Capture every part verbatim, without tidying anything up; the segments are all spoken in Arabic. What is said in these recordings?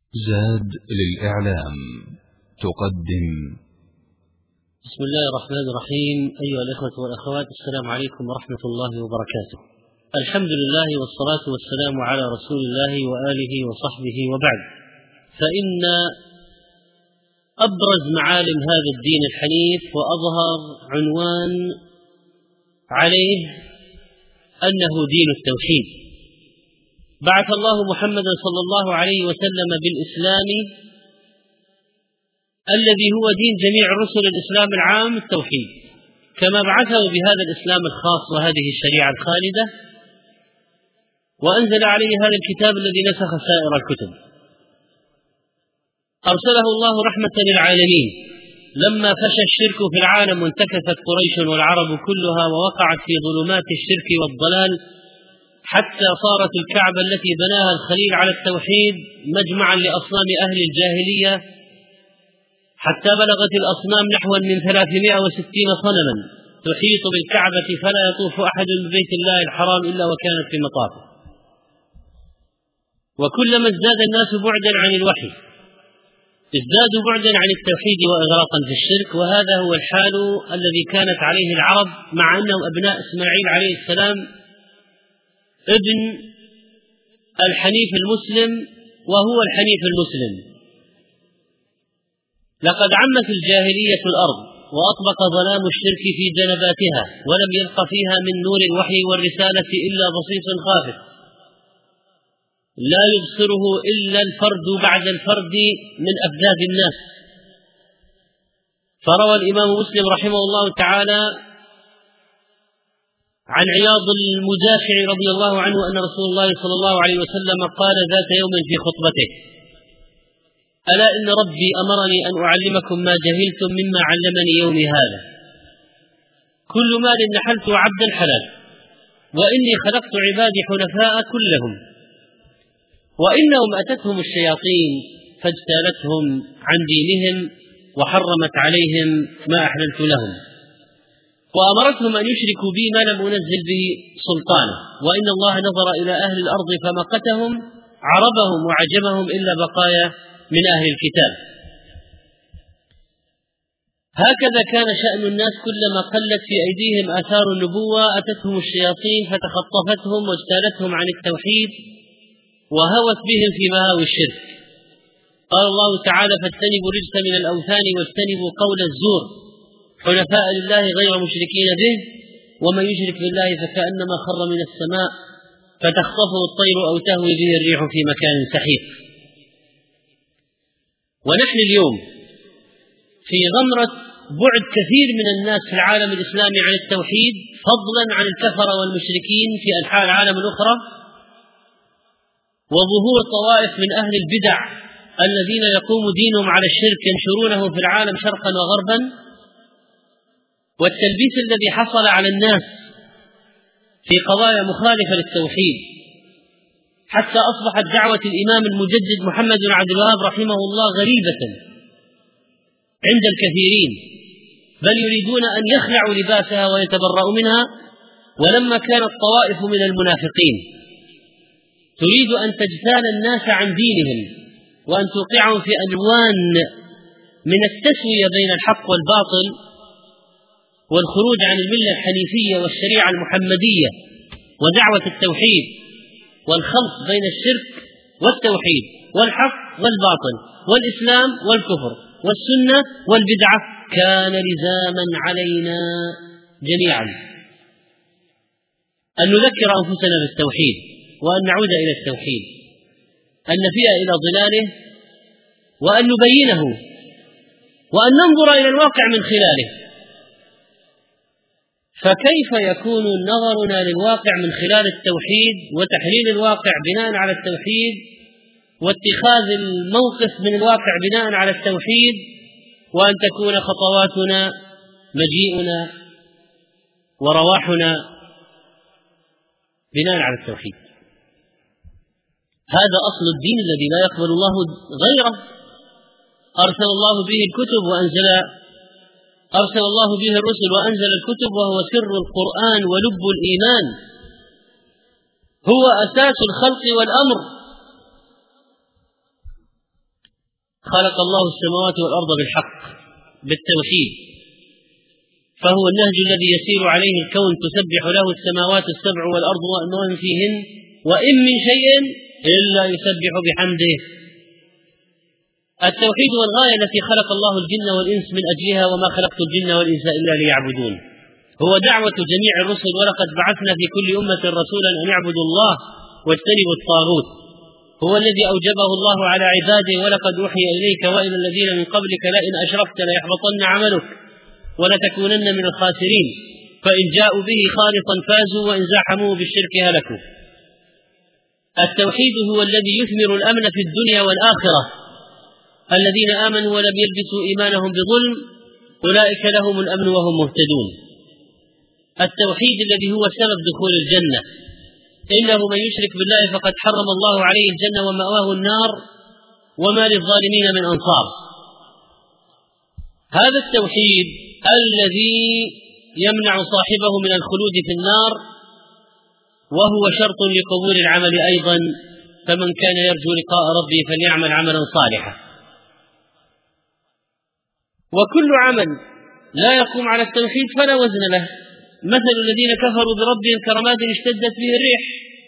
زاد للإعلام تقدم. بسم الله الرحمن الرحيم. أيها الإخوة والأخوات، السلام عليكم ورحمة الله وبركاته. الحمد لله والصلاة والسلام على رسول الله وآله وصحبه، وبعد، فإن أبرز معالم هذا الدين الحنيف وأظهر عنوان عليه أنه دين التوحيد. بعث الله محمدا صلى الله عليه وسلم بالإسلام الذي هو دين جميع رسل الإسلام العام، التوحيد، كما بعثه بهذا الإسلام الخاص وهذه الشريعة الخالدة، وأنزل عليه هذا الكتاب الذي نسخ سائر الكتب. أرسله الله رحمة للعالمين لما فشى الشرك في العالم وانتكست قريش والعرب كلها ووقعت في ظلمات الشرك والضلال، حتى صارت الكعبة التي بناها الخليل على التوحيد مجمعا لأصنام أهل الجاهلية، حتى بلغت الأصنام نحو من ثلاثمائة وستين صنما تحيط بالكعبة، فلا يطوف أحد ببيت الله الحرام إلا وكانت في مطافه. وكلما ازداد الناس بعدا عن الوحي ازدادوا بعدا عن التوحيد وإغراقا في الشرك، وهذا هو الحال الذي كانت عليه العرب، مع أنهم أبناء إسماعيل عليه السلام ابن الحنيف المسلم، وهو الحنيف المسلم. لقد عمت الجاهلية الأرض وأطبق ظلام الشرك في جنباتها، ولم يبق فيها من نور الوحي والرسالة إلا بسيط خافت لا يبصره إلا الفرد بعد الفرد من أفذاذ الناس. فروى الإمام مسلم رحمه الله تعالى عن عياض المجاشع رضي الله عنه أن رسول الله صلى الله عليه وسلم قال ذات يوم في خطبته: ألا إن ربي أمرني أن أعلمكم ما جهلتم مما علمني يومي هذا. كل مال نحلت عبدا حلال، وإني خلقت عبادي حنفاء كلهم، وإنهم أتتهم الشياطين فاجتالتهم عن دينهم وحرمت عليهم ما أحللت لهم، وأمرتهم أن يشركوا بي ما لم أنزل به سلطانا، وإن الله نظر إلى أهل الأرض فمقتهم عربهم وعجمهم إلا بقايا من أهل الكتاب. هكذا كان شأن الناس، كلما قلت في أيديهم آثار النبوة أتتهم الشياطين فتخطفتهم واجتالتهم عن التوحيد وهوت بهم في مهاوي الشرك. قال الله تعالى: فاجتنبوا الرجس من الأوثان واجتنبوا قول الزور حنفاء لله غير مشركين به، ومن يشرك بالله فكأنما خر من السماء فتخطفه الطير أو تهوي به الريح في مكان سحيق. ونحن اليوم في غمرة بعد كثير من الناس في العالم الإسلامي عن التوحيد، فضلا عن الكفرة والمشركين في أنحاء العالم الأخرى، وظهور طوائف من أهل البدع الذين يقوم دينهم على الشرك ينشرونه في العالم شرقا وغربا، والتلبيس الذي حصل على الناس في قضايا مخالفة للتوحيد، حتى أصبحت دعوة الإمام المجدد محمد بن عبد الوهاب رحمه الله غريبة عند الكثيرين، بل يريدون أن يخلعوا لباسها ويتبرؤوا منها. ولما كانت طوائف من المنافقين تريد أن تجتال الناس عن دينهم وأن توقعهم في ألوان من التسوية بين الحق والباطل والخروج عن الملة الحنيفية والشريعة المحمدية ودعوة التوحيد والخلط بين الشرك والتوحيد والحق والباطل والإسلام والكفر والسنة والبدعة، كان لزاما علينا جميعا أن نذكر أنفسنا بالتوحيد، وأن نعود إلى التوحيد، أن نفيء إلى ظلاله، وأن نبينه، وأن ننظر إلى الواقع من خلاله. فكيف يكون نظرنا للواقع من خلال التوحيد وتحليل الواقع بناء على التوحيد واتخاذ الموقف من الواقع بناء على التوحيد، وأن تكون خطواتنا مجيئنا ورواحنا بناء على التوحيد؟ هذا أصل الدين الذي لا يقبل الله غيره. أرسل الله به الكتب وأنزل أرسل الله به الرسل وأنزل الكتب، وهو سر القرآن ولب الإيمان، هو أساس الخلق والأمر. خلق الله السماوات والأرض بالحق بالتوحيد، فهو النهج الذي يسير عليه الكون، تسبح له السماوات السبع والأرض ومن فيهن وإن من شيء إلا يسبح بحمده. التوحيد والغاية التي خلق الله الجن والإنس من أجلها، وما خلقت الجن والإنس إلا ليعبدون، هو دعوة جميع الرسل، ولقد بعثنا في كل أمة رسولا أن يعبدوا الله واجتنبوا الطاغوت، هو الذي أوجبه الله على عباده، ولقد أوحي إليك وإلى الذين من قبلك لئن أشركت ليحبطن عملك ولتكونن من الخاسرين، فإن جاءوا به خالصا فازوا وإن زاحموه بالشرك هلكوا. التوحيد هو الذي يثمر الأمن في الدنيا والآخرة، الذين آمنوا ولم يلبسوا إيمانهم بظلم أولئك لهم الأمن وهم مهتدون. التوحيد الذي هو سبب دخول الجنة، إنه من يشرك بالله فقد حرم الله عليه الجنة ومأواه النار وما للظالمين من أنصار. هذا التوحيد الذي يمنع صاحبه من الخلود في النار، وهو شرط لقبول العمل أيضا، فمن كان يرجو لقاء ربه فليعمل عملا صالحا. وكل عمل لا يقوم على التوحيد فلا وزن له، مثل الذين كفروا بربهم كرماد اشتدت به الريح.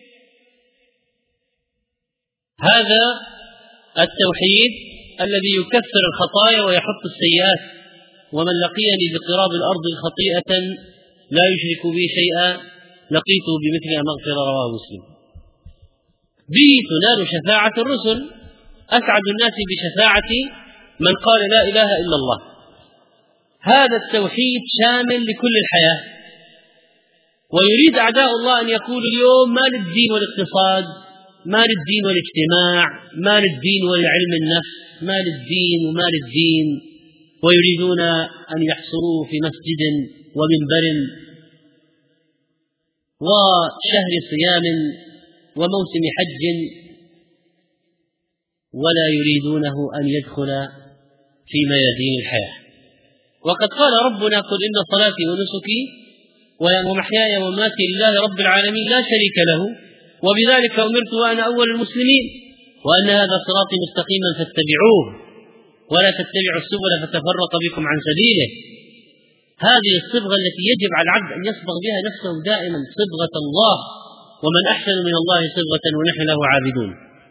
هذا التوحيد الذي يكفر الخطايا ويحط السيئات، ومن لقيني بقراب الأرض خطيئة لا يشرك بي شيئا لقيته بمثلها مغفرة، رواه مسلم. به تنال شفاعة الرسل، أسعد الناس بشفاعة من قال لا إله إلا الله. هذا التوحيد شامل لكل الحياة، ويريد أعداء الله أن يقولوا اليوم ما للدين والاقتصاد، ما للدين والاجتماع، ما للدين ولعلم النفس، ما للدين وما للدين، ويريدون أن يحصروه في مسجد ومنبر وشهر صيام وموسم حج، ولا يريدونه أن يدخل في ميادين الحياة. وقد قال ربنا قل إن صلاتي ونسكي ومحياي ومماتي لله رب العالمين لا شريك له وبذلك أمرت وأنا أول المسلمين وأن هذا صراطي مستقيما فاتبعوه ولا تتبعوا السبل فتفرق بكم عن سبيله. هذه الصبغة التي يجب على العبد أن يصبغ بها نفسه دائما، صبغة الله، ومن أحسن من الله صبغة ونحن له عابدون.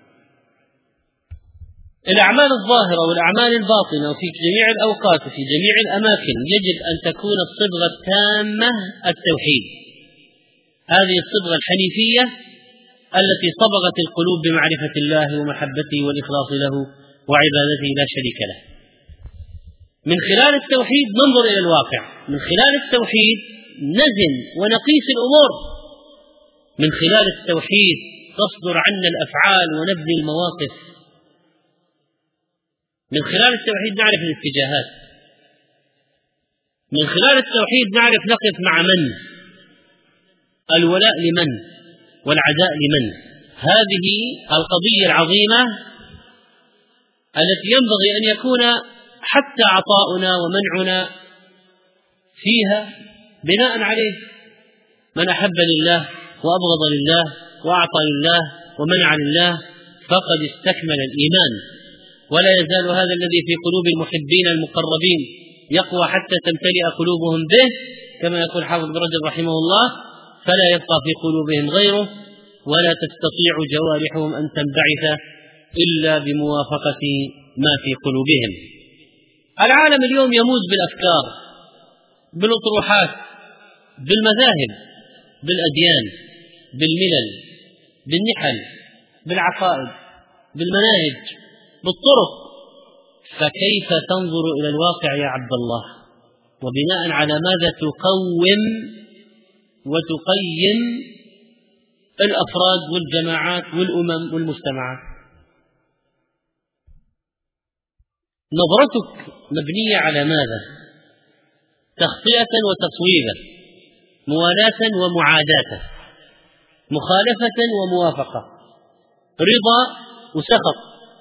الأعمال الظاهرة والأعمال الباطنة في جميع الأوقات وفي جميع الأماكن يجب أن تكون الصبغة التامة التوحيد، هذه الصبغة الحنيفية التي صبغت القلوب بمعرفة الله ومحبته والإخلاص له وعبادته لا شريك له. من خلال التوحيد ننظر إلى الواقع، من خلال التوحيد نزن ونقيس الأمور، من خلال التوحيد تصدر عنا الأفعال ونبني المواقف، من خلال التوحيد نعرف الاتجاهات، من خلال التوحيد نعرف نقف مع من، الولاء لمن والعداء لمن. هذه القضية العظيمة التي ينبغي أن يكون حتى عطاؤنا ومنعنا فيها بناء عليه. من أحب لله وأبغض لله وأعطى لله ومنع لله فقد استكمل الإيمان، ولا يزال هذا الذي في قلوب المحبين المقربين يقوى حتى تمتلئ قلوبهم به، كما يقول حافظ بن رجب رحمه الله: فلا يبقى في قلوبهم غيره ولا تستطيع جوارحهم أن تنبعث إلا بموافقة ما في قلوبهم. العالم اليوم يموج بالأفكار، بالأطروحات، بالمذاهب، بالأديان، بالملل، بالنحل، بالعقائد، بالمناهج، بالطرق. فكيف تنظر إلى الواقع يا عبد الله؟ وبناء على ماذا تقوم وتقيم الأفراد والجماعات والأمم والمجتمعات؟ نظرتك مبنية على ماذا؟ تخطئة وتصويبا، موالاة ومعاداة، مخالفة وموافقة، رضا وسخط.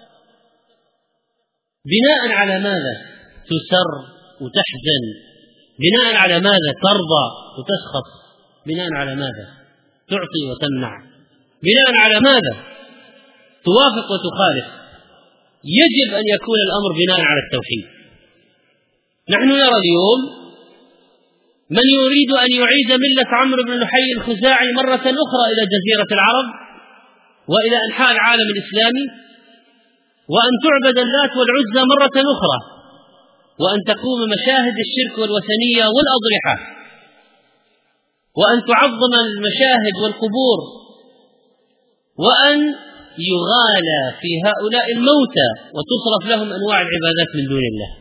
بناء على ماذا تسر وتحزن؟ بناء على ماذا ترضى وتسخط؟ بناء على ماذا تعطي وتمنع؟ بناء على ماذا توافق وتخالف؟ يجب أن يكون الأمر بناء على التوحيد. نحن نرى اليوم من يريد أن يعيد ملة عمرو بن لحي الخزاعي مرة أخرى إلى جزيرة العرب وإلى أنحاء العالم الإسلامي، وأن تعبد اللات والعزى مرة أخرى، وأن تقوم مشاهد الشرك والوثنية والأضرحة، وأن تعظم المشاهد والقبور، وأن يغالى في هؤلاء الموتى وتصرف لهم أنواع العبادات من دون الله.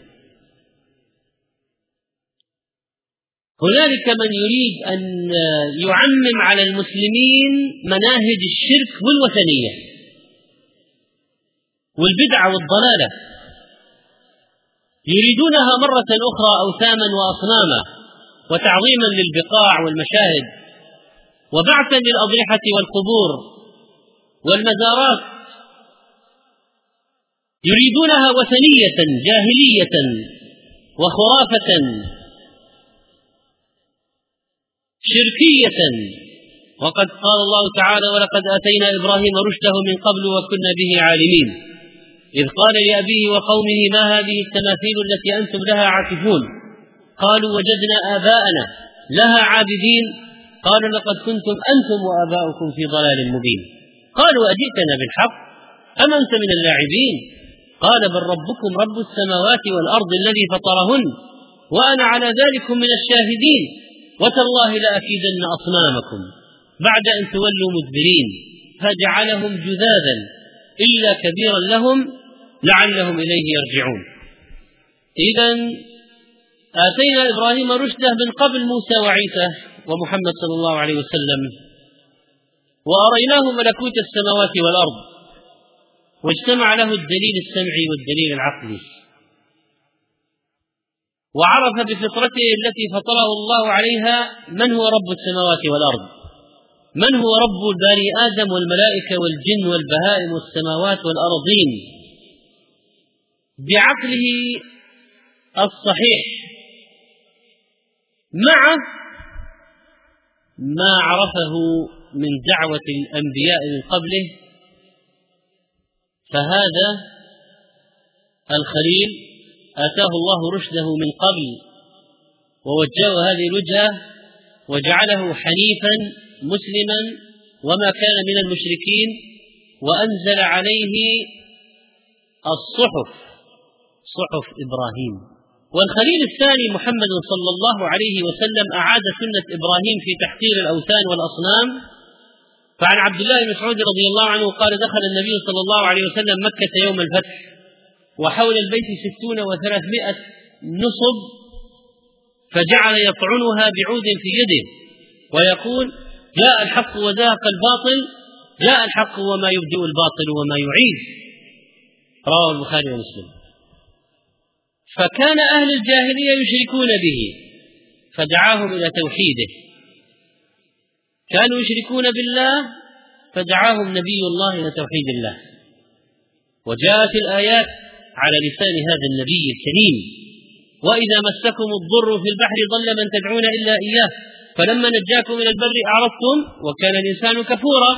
هنالك من يريد أن يعمم على المسلمين مناهج الشرك والوثنية والبدعة والضلالة، يريدونها مرة أخرى أوثاما وأصناما وتعظيما للبقاع والمشاهد وبعثا للأضرحة والقبور والمزارات، يريدونها وثنية جاهلية وخرافة شركية. وقد قال الله تعالى: ولقد آتينا إبراهيم رشده من قبل وكنا به عالمين، إذ قال لأبيه وقومه: ما هذه التماثيل التي أنتم لها عاكفون؟ قالوا: وجدنا آباءنا لها عابدين. قال: لقد كنتم أنتم وآباؤكم في ضلال مبين. قالوا: أجئتنا بالحق أم أنت من اللاعبين؟ قال: بل ربكم رب السماوات والأرض الذي فطرهن وأنا على ذلك من الشاهدين، وتالله لأكيدن أصنامكم بعد أن تولوا مدبرين، فجعلهم جذاذا إلا كبيرا لهم لعلهم إليه يرجعون. إذن آتينا إبراهيم رشده من قبل موسى وعيسى ومحمد صلى الله عليه وسلم، وأريناه ملكوت السماوات والأرض، واجتمع له الدليل السمعي والدليل العقلي، وعرف بفطرته التي فطره الله عليها من هو رب السماوات والأرض، من هو رب بني آدم والملائكة والجن والبهائم والسماوات والأرضين، بعقله الصحيح مع ما عرفه من دعوة الأنبياء من قبله. فهذا الخليل آتاه الله رشده من قبل ووجهه هذه الوجهة وجعله حنيفا مسلما وما كان من المشركين، وأنزل عليه الصحف، صحف إبراهيم. والخليل الثاني محمد صلى الله عليه وسلم أعاد سنة إبراهيم في تحقير الأوثان والأصنام. فعن عبد الله بن مسعود رضي الله عنه قال: دخل النبي صلى الله عليه وسلم مكة يوم الفتح، وحول البيت ستون وثلاثمائة نصب، فجعل يطعنها بعود في يده ويقول: جاء الحق وزهق الباطل، جاء الحق وما يبدئ الباطل وما يعيد. رواه البخاري ومسلم. فكان أهل الجاهلية يشركون به فدعاهم إلى توحيده، كانوا يشركون بالله فدعاهم نبي الله إلى توحيد الله، وجاءت الآيات على لسان هذا النبي الكريم: وإذا مسكم الضر في البحر ضل من تدعون إلا إياه فلما نجاكم إلى البر أعرضتم وكان الإنسان كفورا.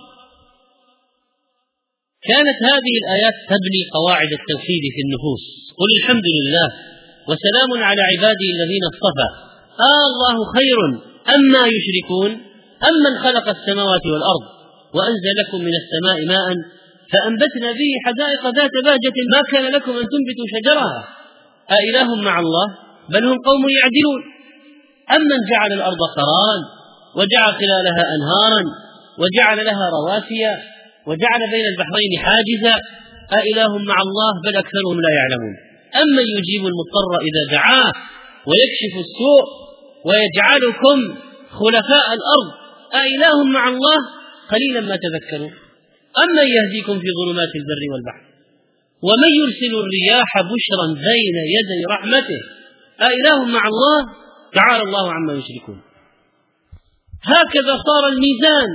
كانت هذه الآيات تبني قواعد التوحيد في النفوس: قل الحمد لله وسلام على عباده الذين اصطفى، آه الله خير أما يشركون، أمن خلق السماوات والأرض وأنزل لكم من السماء ماء فأنبتنا به حدائق ذات بهجة ما كان لكم أن تنبتوا شجرها، أإله مع الله بل هم قوم يعدلون. أمن جعل الأرض قرارا وجعل خلالها أنهارا وجعل لها رواسي وجعل بين البحرين حاجزا، أإله مع الله بل أكثرهم لا يعلمون. أمن يجيب المضطر إذا دعاه ويكشف السوء ويجعلكم خلفاء الأرض، أإله مع الله قليلا ما تذكرون. أمن يهديكم في ظلمات البر والبحر ومن يرسل الرياح بشرا بين يدي رحمته، أإله مع الله تعالى الله عما يشركون. هكذا صار الميزان.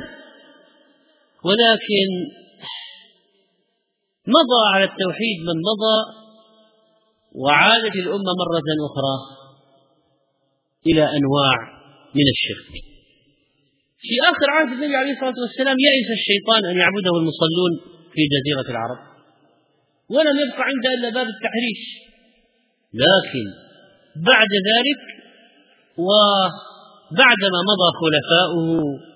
ولكن مضى على التوحيد من مضى، وعادت الأمة مرة أخرى إلى أنواع من الشرك. في آخر عهد النبي عليه الصلاة والسلام يئس الشيطان أن يعبده المصلون في جزيرة العرب، ولم يبق عنده إلا باب التحريش. لكن بعد ذلك وبعدما مضى خلفاؤه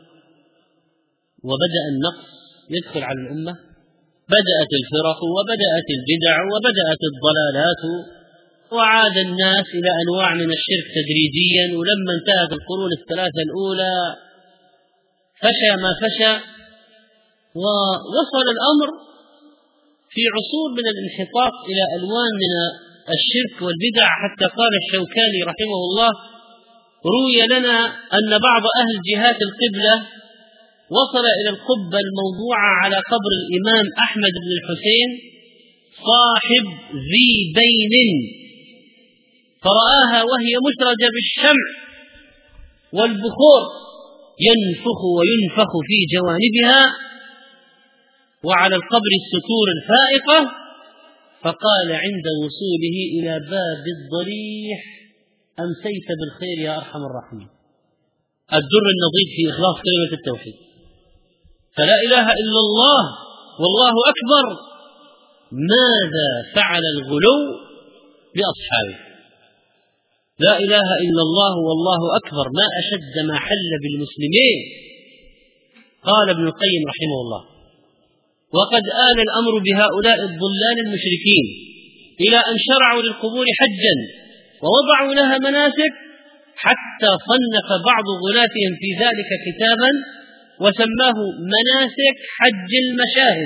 وبدأ النقص يدخل على الأمة، بدأت الفرق وبدأت البدع وبدأت الضلالات، وعاد الناس إلى أنواع من الشرك تدريجيا. ولما انتهت القرون الثلاثة الأولى فشى ما فشى، ووصل الأمر في عصور من الانحطاط إلى ألوان من الشرك والبدع، حتى قال الشوكاني رحمه الله: روي لنا أن بعض أهل جهات القبلة وصل إلى القبة الموضوعة على قبر الإمام أحمد بن الحسين صاحب ذي بين، فرآها وهي مسرجة بالشمع والبخور ينفخ وينفخ في جوانبها، وعلى القبر الستور الفائقة، فقال عند وصوله إلى باب الضريح: أمسيت بالخير يا أرحم الراحمين. الدر النظيف في إخلاص كلمة التوحيد، فلا إله إلا الله والله أكبر. ماذا فعل الغلو بأصحابه؟ لا إله إلا الله والله أكبر ما أشد ما حل بالمسلمين. قال ابن القيم رحمه الله: وقد آل الأمر بهؤلاء الضلال المشركين إلى أن شرعوا للقبور حجا ووضعوا لها مناسك، حتى صنف بعض غلاتهم في ذلك كتابا وسماه مناسك حج المشاهد،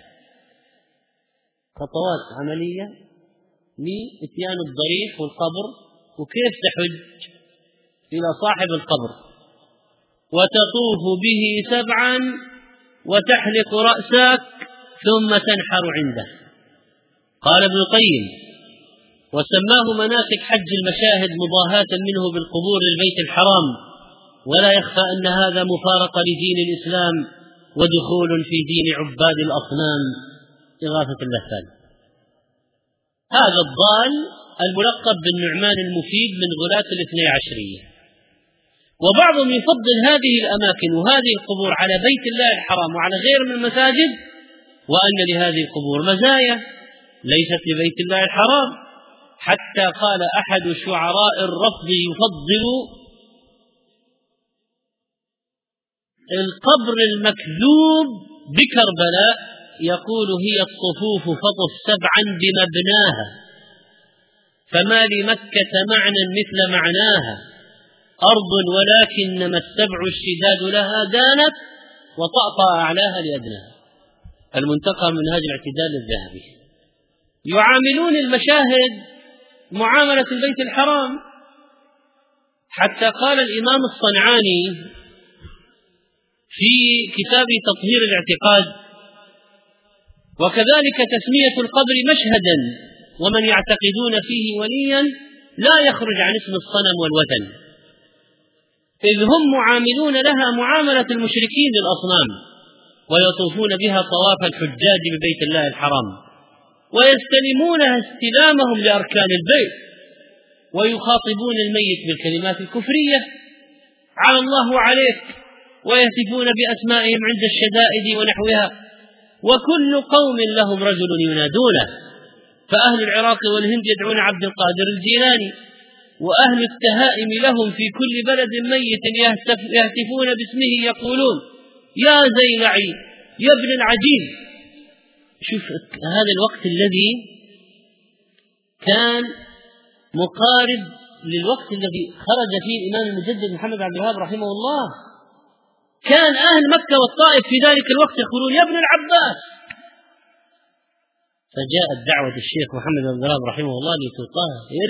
خطوات عملية لإتيان الضريح والقبر وكيف تحج إلى صاحب القبر، وتطوف به سبعا وتحلق رأسك ثم تنحر عنده. قال ابن القيم: وسماه مناسك حج المشاهد مضاهاة منه بالقبور للبيت الحرام، ولا يخفى أن هذا مفارقة لدين الإسلام ودخول في دين عباد الأصنام. إغاثة اللهفان. هذا الضال الملقب بالنعمان المفيد من غلاة الاثني عشرية، وبعضهم يفضل هذه الأماكن وهذه القبور على بيت الله الحرام وعلى غير من المساجد، وأن لهذه القبور مزايا ليست لبيت الله الحرام، حتى قال أحد شعراء الرفض يفضل القبر المكذوب بكربلاء، يقول: هي الصفوف فطف سبعا بمبناها، فما لمكة معنى مثل معناها، أرض ولكنما السبع الشداد لها دانت، وطأطأ أعلاها لأدناها. المنتقى من هذا الاعتدال الذهبي. يعاملون المشاهد معاملة البيت الحرام، حتى قال الإمام الصنعاني في كتاب تطهير الاعتقاد: وكذلك تسمية القبر مشهدا، ومن يعتقدون فيه وليا لا يخرج عن اسم الصنم والوثن، إذ هم معاملون لها معاملة المشركين للأصنام، ويطوفون بها طواف الحجاج ببيت الله الحرام، ويستلمونها استلامهم لأركان البيت، ويخاطبون الميت بالكلمات الكفرية: على الله عليك، ويهتفون بأسمائهم عند الشدائد ونحوها، وكل قوم لهم رجل ينادونه، فأهل العراق والهند يدعون عبد القادر الجيلاني، وأهل التهائم لهم في كل بلد ميت يهتفون باسمه يقولون: يا زيلعي يا ابن العجيب. شوف هذا الوقت الذي كان مقارب للوقت الذي خرج فيه الإمام المجدد محمد عبد الوهاب رحمه الله، كان أهل مكة والطائف في ذلك الوقت يقولون: يا ابن العباس. فجاءت دعوة الشيخ محمد عبد الوهاب رحمه الله لتطهر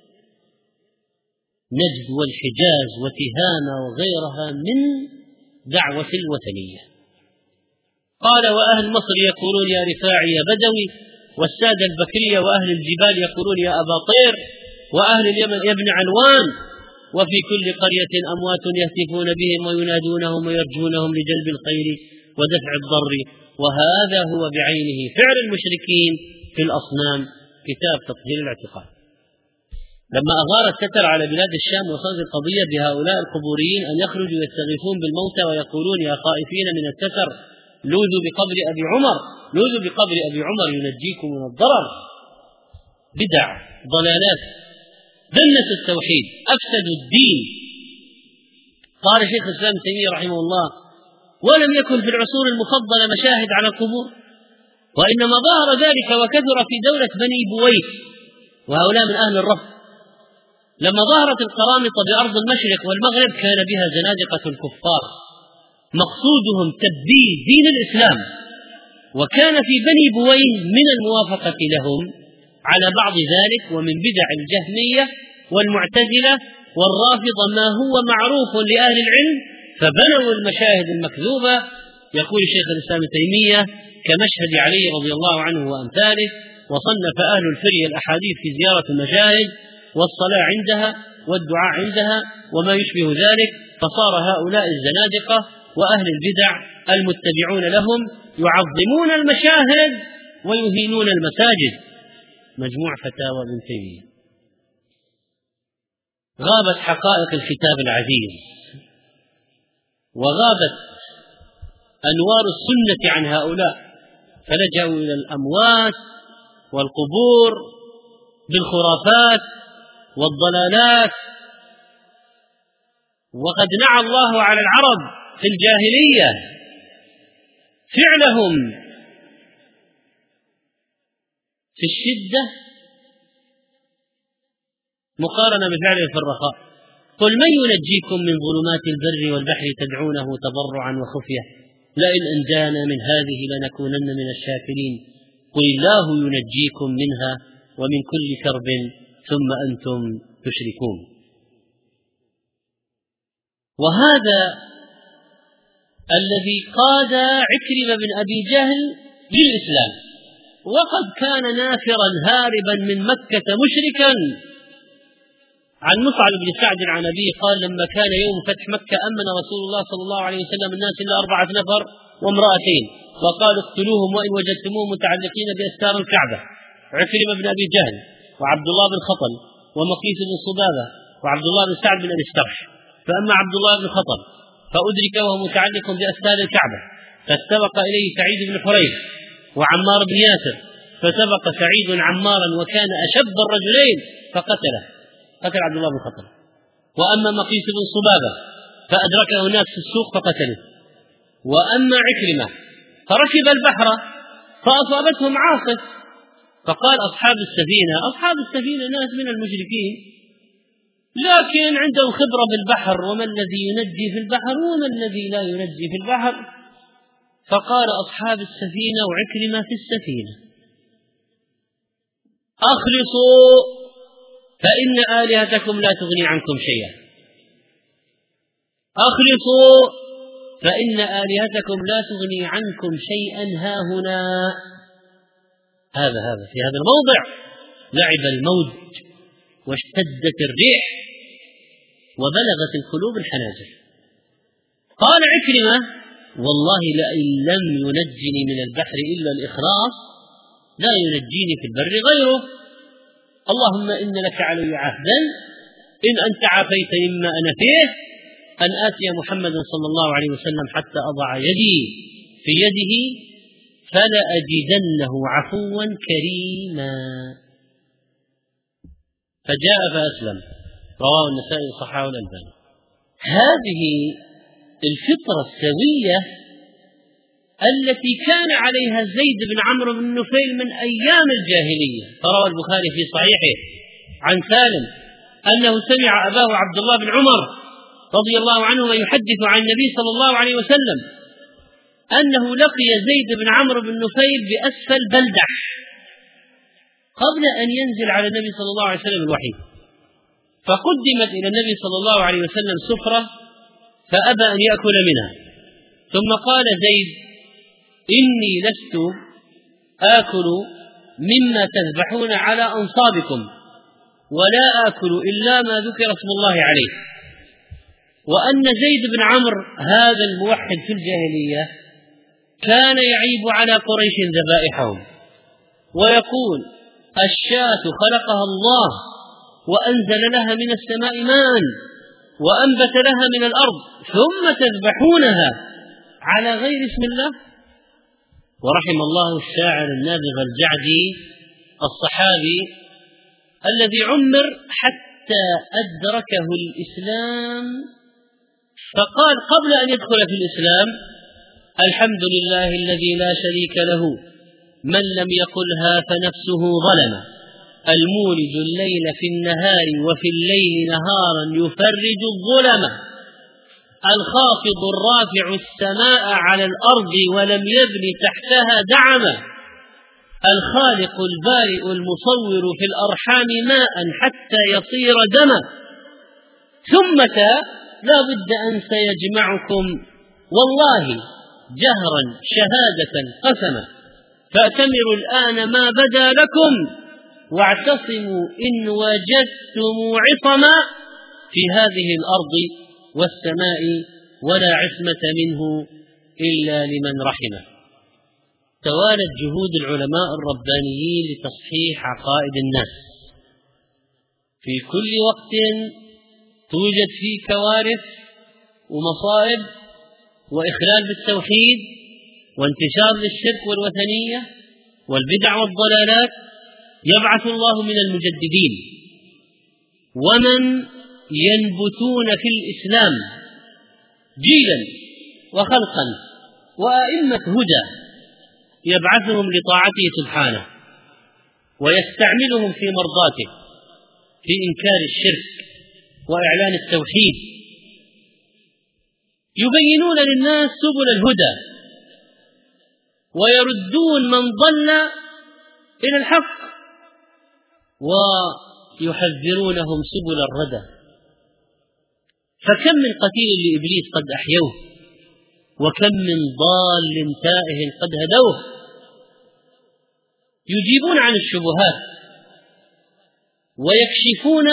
نجد والحجاز وتهامة وغيرها من دعوة الوثنية. قال: وأهل مصر يقولون يا رفاعي يا بدوي، والسادة البكرية وأهل الجبال يقولون يا أبا طير، وأهل اليمن يا ابن عنوان، وفي كل قرية أموات يهتفون بهم وينادونهم ويرجونهم لجلب الخير ودفع الضر، وهذا هو بعينه فعل المشركين في الأصنام. كتاب تطهير الاعتقاد. لما أغار الستر على بلاد الشام وصلت القضية بهؤلاء القبوريين أن يخرجوا يستغيثون بالموتى ويقولون: يا خائفين من الستر لوذوا بقبر أبي عمر، لوذوا بقبر أبي عمر ينجيكم من الضرر. بدع، ضلالات، دنسوا التوحيد، أفسدوا الدين. قال شيخ الإسلام ابن تيمية رحمه الله: ولم يكن في العصور المفضلة مشاهد على القبور، وإنما ظهر ذلك وكثر في دولة بني بويس، وهؤلاء من أهل الرفض. لما ظهرت القرامطة بأرض المشرق والمغرب كان بها زنادقة الكفار مقصودهم تبديل دين الإسلام، وكان في بني بويه من الموافقة لهم على بعض ذلك، ومن بدع الجهمية والمعتزلة والرافضة ما هو معروف لأهل العلم، فبنوا المشاهد المكذوبة. يقول شيخ الإسلام ابن تيمية: كمشهد علي رضي الله عنه وأمثاله. وصنف أهل الفري الأحاديث في زيارة المشاهد والصلاة عندها والدعاء عندها وما يشبه ذلك، فصار هؤلاء الزنادقة وأهل البدع المتبعون لهم يعظمون المشاهد ويهينون المساجد. مجموع فتاوى ابن تيمية. غابت حقائق الكتاب العزيز، وغابت أنوار السنة عن هؤلاء، فلجأوا إلى الأموات والقبور بالخرافات والضلالات. وقد نعى الله على العرب في الجاهلية فعلهم في الشدة مقارنة بفعلهم في الرخاء. قل من ينجيكم من ظلمات البر والبحر تدعونه تضرعا وخفية لئن أنجانا من هذه لنكونن من الشاكرين قل الله ينجيكم منها ومن كل كرب ثم أنتم تشركون. وهذا الذي قاد عكرمة بن أبي جهل للإسلام، وقد كان نافرا هاربا من مكة مشركا. عن مصعب بن سعد عن أبيه قال: لما كان يوم فتح مكة أمن رسول الله صلى الله عليه وسلم الناس إلا أربعة نفر وامرأتين، وقال: اقتلوهم وإن وجدتموهم متعلقين بأستار الكعبة: عكرمة بن أبي جهل وعبد الله بن خطل ومقيس بن صبابة وعبد الله بن سعد بن أبي السرح. فأما عبد الله بن خطل فأدرك وهو متعلق بأستار الكعبة، فاستبق إليه سعيد بن حريث وعمار بن ياسر، فسبق سعيد عمارا وكان أشب الرجلين فقتله، قتل عبد الله بن خطل. وأما مقيس بن صبابة فأدركه الناس في السوق فقتله. وأما عكرمة فركب البحر فأصابتهم عاصف، فقال أصحاب السفينة: أصحاب السفينة ناس من المشركين لكن عندهم خبرة بالبحر، وما الذي ينجي في البحر وما الذي لا ينجي في البحر؟ فقال أصحاب السفينة وعكرمة في السفينة: أخلصوا فإن آلهتكم لا تغني عنكم شيئا، أخلصوا فإن آلهتكم لا تغني عنكم شيئا ها هنا. هذا هذا في هذا الموضع لعب الموج واشتدت الريح وبلغت القلوب الحناجر. قال عكرمة: والله لئن لم ينجني من البحر إلا الإخلاص لا ينجيني في البر غيره، اللهم إن لك علي عهدا إن أنت عافيت مما أنا فيه أن آتي محمد صلى الله عليه وسلم حتى أضع يدي في يده فلأجدنه عفوا كريما. فجاء فأسلم، رواه النسائي وصححه الألباني. هذه الفطرة السوية التي كان عليها زيد بن عمرو بن نفيل من أيام الجاهلية. فروى البخاري في صحيحه عن سالم أنه سمع أباه عبد الله بن عمر رضي الله عنهما يحدث عن النبي صلى الله عليه وسلم أنه لقي زيد بن عمرو بن نفيل بأسفل بلدح قبل أن ينزل على النبي صلى الله عليه وسلم الوحي، فقدمت إلى النبي صلى الله عليه وسلم سفرة فأبى أن يأكل منها، ثم قال زيد: إني لست آكل مما تذبحون على أنصابكم ولا آكل إلا ما ذكر اسم الله عليه. وأن زيد بن عمرو هذا الموحد في الجاهلية كان يعيب على قريش ذبائحهم ويقول: الشاة خلقها الله وأنزل لها من السماء ماء وأنبت لها من الأرض ثم تذبحونها على غير اسم الله. ورحم الله الشاعر النابغ الجعدي الصحابي الذي عمر حتى أدركه الإسلام، فقال قبل أن يدخل في الإسلام: الحمد لله الذي لا شريك له، من لم يقلها فنفسه ظلم، المولج الليل في النهار وفي الليل نهارا يفرج الظلم، الخافض الرافع السماء على الأرض ولم يبن تحتها دعما، الخالق البارئ المصور في الأرحام ماء حتى يصير دما، ثم لا بد أن سيجمعكم والله جهرا شهادة قسما، فأتمروا الآن ما بدا لكم واعتصموا إن وجدتم عصما في هذه الأرض والسماء ولا عصمة منه إلا لمن رحمه. توالت جهود العلماء الربانيين لتصحيح عقائد الناس. في كل وقت توجد فيه كوارث ومصائب وإخلال بالتوحيد وانتشار للشرك والوثنية والبدع والضلالات، يبعث الله من المجددين ومن ينبتون في الإسلام جيلا وخلقا وأئمة هدى، يبعثهم لطاعته سبحانه ويستعملهم في مرضاته في إنكار الشرك وإعلان التوحيد، يبينون للناس سبل الهدى ويردون من ضل إلى الحق ويحذرونهم سبل الردى. فكم من قتيل لإبليس قد أحيوه، وكم من ضال تائه قد هدوه. يجيبون عن الشبهات ويكشفون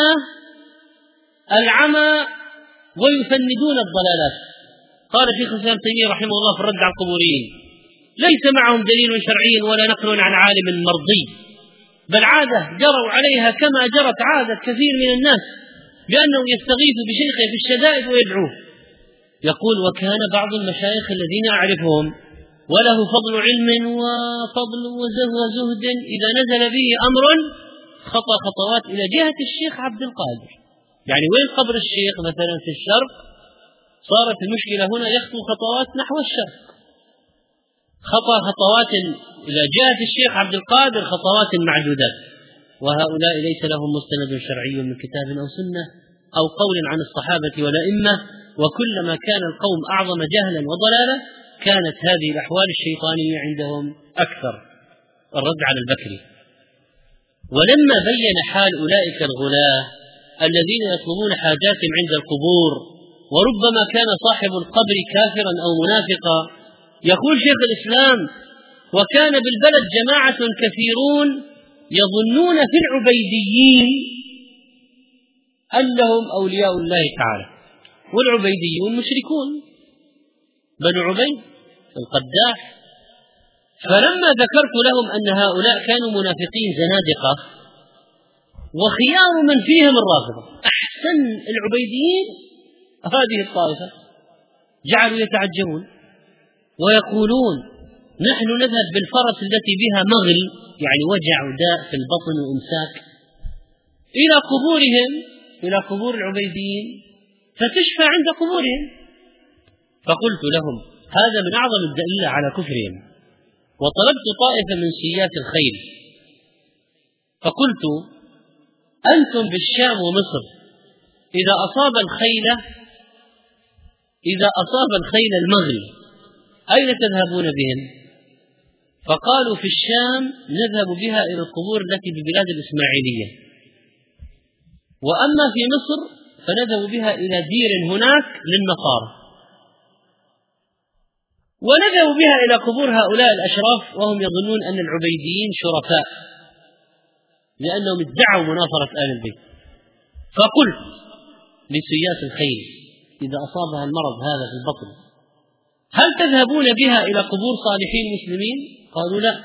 العمى ويفندون الضلالات. قال شيخ الإسلام تيمية رحمه الله في الرد على القبوريين: ليس معهم دليل شرعي ولا نقل عن عالم مرضي، بل عادة جروا عليها كما جرت عادة كثير من الناس، بأنه يستغيث بشيخه في الشدائد ويدعوه. يقول: وكان بعض المشايخ الذين أعرفهم وله فضل علم وفضل وزهد إذا نزل به أمر خطى خطوات إلى جهة الشيخ عبد القادر، يعني وين قبر الشيخ مثلا في الشرق، صارت المشكلة هنا يخطو خطوات نحو الشرق، خطى خطوات إلى جهة الشيخ عبد القادر خطوات معدودات. وهؤلاء ليس لهم مستند شرعي من كتاب أو سنة أو قول عن الصحابة والأئمة، وكلما كان القوم أعظم جهلا وضلالا كانت هذه الأحوال الشيطانية عندهم أكثر. الرد على البكري: ولما بين حال أولئك الغلاة الذين يطلبون حاجاتهم عند القبور، وربما كان صاحب القبر كافرا أو منافقا، يقول شيخ الإسلام: وكان بالبلد جماعة كثيرون يظنون في العبيديين أنهم أولياء الله تعالى، والعبيديون مشركون بنو عبيد القداح. فلما ذكرت لهم أن هؤلاء كانوا منافقين زنادقة وخيار من فيهم الرافضة، أحسن العبيديين هذه الطائفة، جعلوا يتعجبون ويقولون: نحن نذهب بالفرس التي بها مغل، يعني وجع وداء في البطن وإمساك، إلى قبورهم، إلى قبور العبيديين، فتشفى عند قبورهم. فقلت لهم: هذا من أعظم الدليل على كفرهم. وطلبت طائفة من سياف الخيل فقلت: أنتم بالشام ومصر إذا أصاب الخيل إذا أصاب الخيل المغل أين تذهبون بهم؟ فقالوا: في الشام نذهب بها إلى القبور التي ببلاد الإسماعيلية، وأما في مصر فنذهب بها إلى دير هناك للنصارى، ونذهب بها إلى قبور هؤلاء الأشراف وهم يظنون أن العبيديين شرفاء لأنهم ادعوا مناصرة آل البيت. فقلت لسياس الخيل إذا أصابها المرض هذا في البطن: هل تذهبون بها إلى قبور صالحين مسلمين؟ قالوا: لا.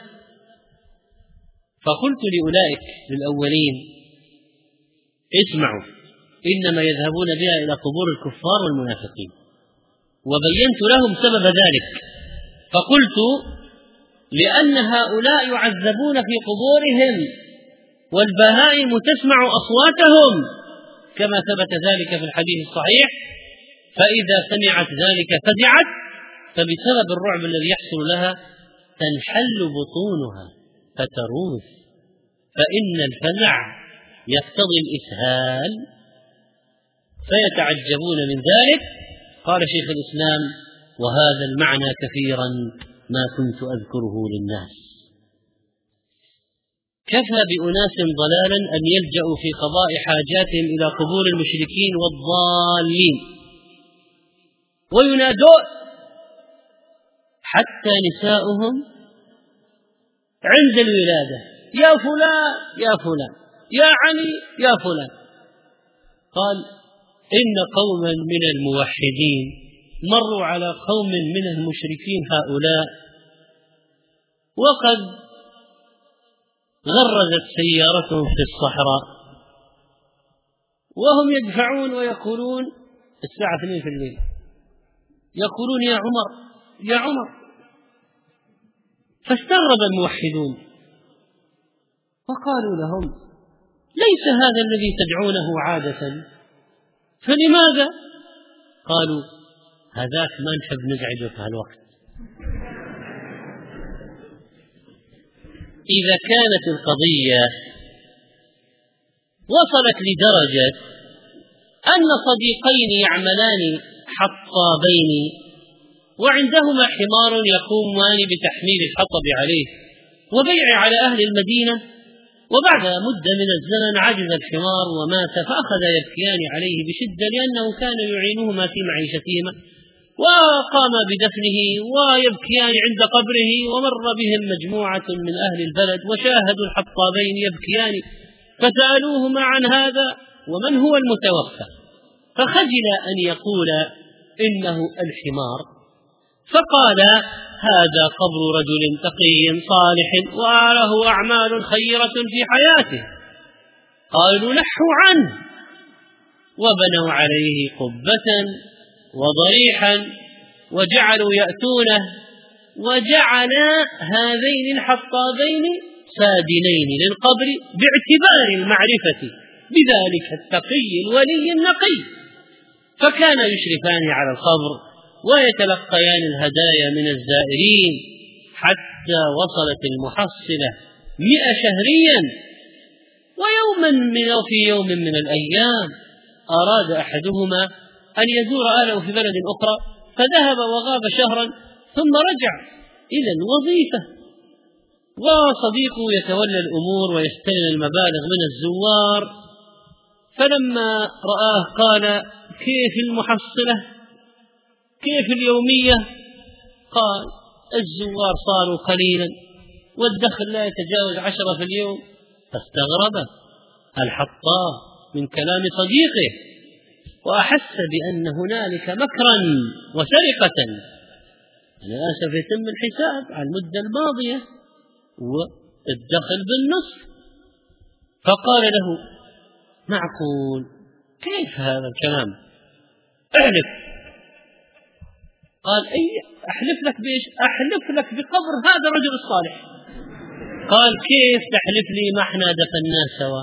فقلت لأولئك للأولين: اسمعوا، إنما يذهبون بها إلى قبور الكفار والمنافقين. وبينت لهم سبب ذلك، فقلت: لأن هؤلاء يعذبون في قبورهم والبهائم تسمع أصواتهم كما ثبت ذلك في الحديث الصحيح، فإذا سمعت ذلك فزعت، فبسبب الرعب الذي يحصل لها تنحل بطونها فتروث، فإن الفزع يقتضي الإسهال فيتعجبون من ذلك. قال شيخ الإسلام: وهذا المعنى كثيرا ما كنت أذكره للناس. كفى بأناس ضلالا أن يلجأوا في قضاء حاجاتهم إلى قبور المشركين والضالين وينادون، حتى نساؤهم عند الولادة: يا فلان يا فلان يا علي يا فلان. قال: إن قوما من الموحدين مروا على قوم من المشركين هؤلاء وقد غرزت سيارتهم في الصحراء وهم يدفعون ويقولون الساعة اثنين في الليل، يقولون: يا عمر يا عمر. فاستغرب الموحدون وقالوا لهم: ليس هذا الذي تدعونه عادة، فلماذا؟ قالوا: هذاك ما نحب نقعد في هالوقت. إذا كانت القضية وصلت لدرجة أن صديقين يعملان حطابين وعندهما حمار يقومان بتحميل الحطب عليه وبيعه على أهل المدينة، وبعد مدة من الزمن عجز الحمار ومات، فأخذ يبكيان عليه بشدة لأنه كان يعينهما في معيشتهما، وقام بدفنه ويبكيان عند قبره. ومر بهم مجموعة من أهل البلد وشاهدوا الحطابين يبكيان، فسألوهما عن هذا ومن هو المتوفى، فخجل أن يقول إنه الحمار، فقال: هذا قبر رجل تقي صالح وله أعمال خيرة في حياته. قالوا: نحوا عنه، وبنوا عليه قبة وضريحا وجعلوا يأتونه، وجعل هذين الحطابين سادنين للقبر باعتبار المعرفة بذلك التقي الولي النقي، فكان يشرفان على القبر ويتلقيان الهدايا من الزائرين، حتى وصلت المحصلة مئة شهريا. ويوما من في يوم من الأيام أراد أحدهما أن يزور أهله في بلد أخرى، فذهب وغاب شهرا ثم رجع إلى الوظيفة، وصديقه يتولى الأمور ويستلم المبالغ من الزوار، فلما رآه قال: كيف المحصلة؟ كيف اليومية؟ قال: الزوار صاروا قليلا والدخل لا يتجاوز عشرة في اليوم. فاستغرب الحطاب من كلام صديقه وأحس بأن هنالك مكرا وسرقة، للأسف يتم الحساب على المدة الماضية والدخل بالنصف. فقال له: معقول؟ كيف هذا الكلام؟ احلف. قال: أي أحلف لك بإيش؟ أحلف لك بقبر هذا الرجل الصالح. قال: كيف تحلف لي؟ ما احنا دفناه سوا.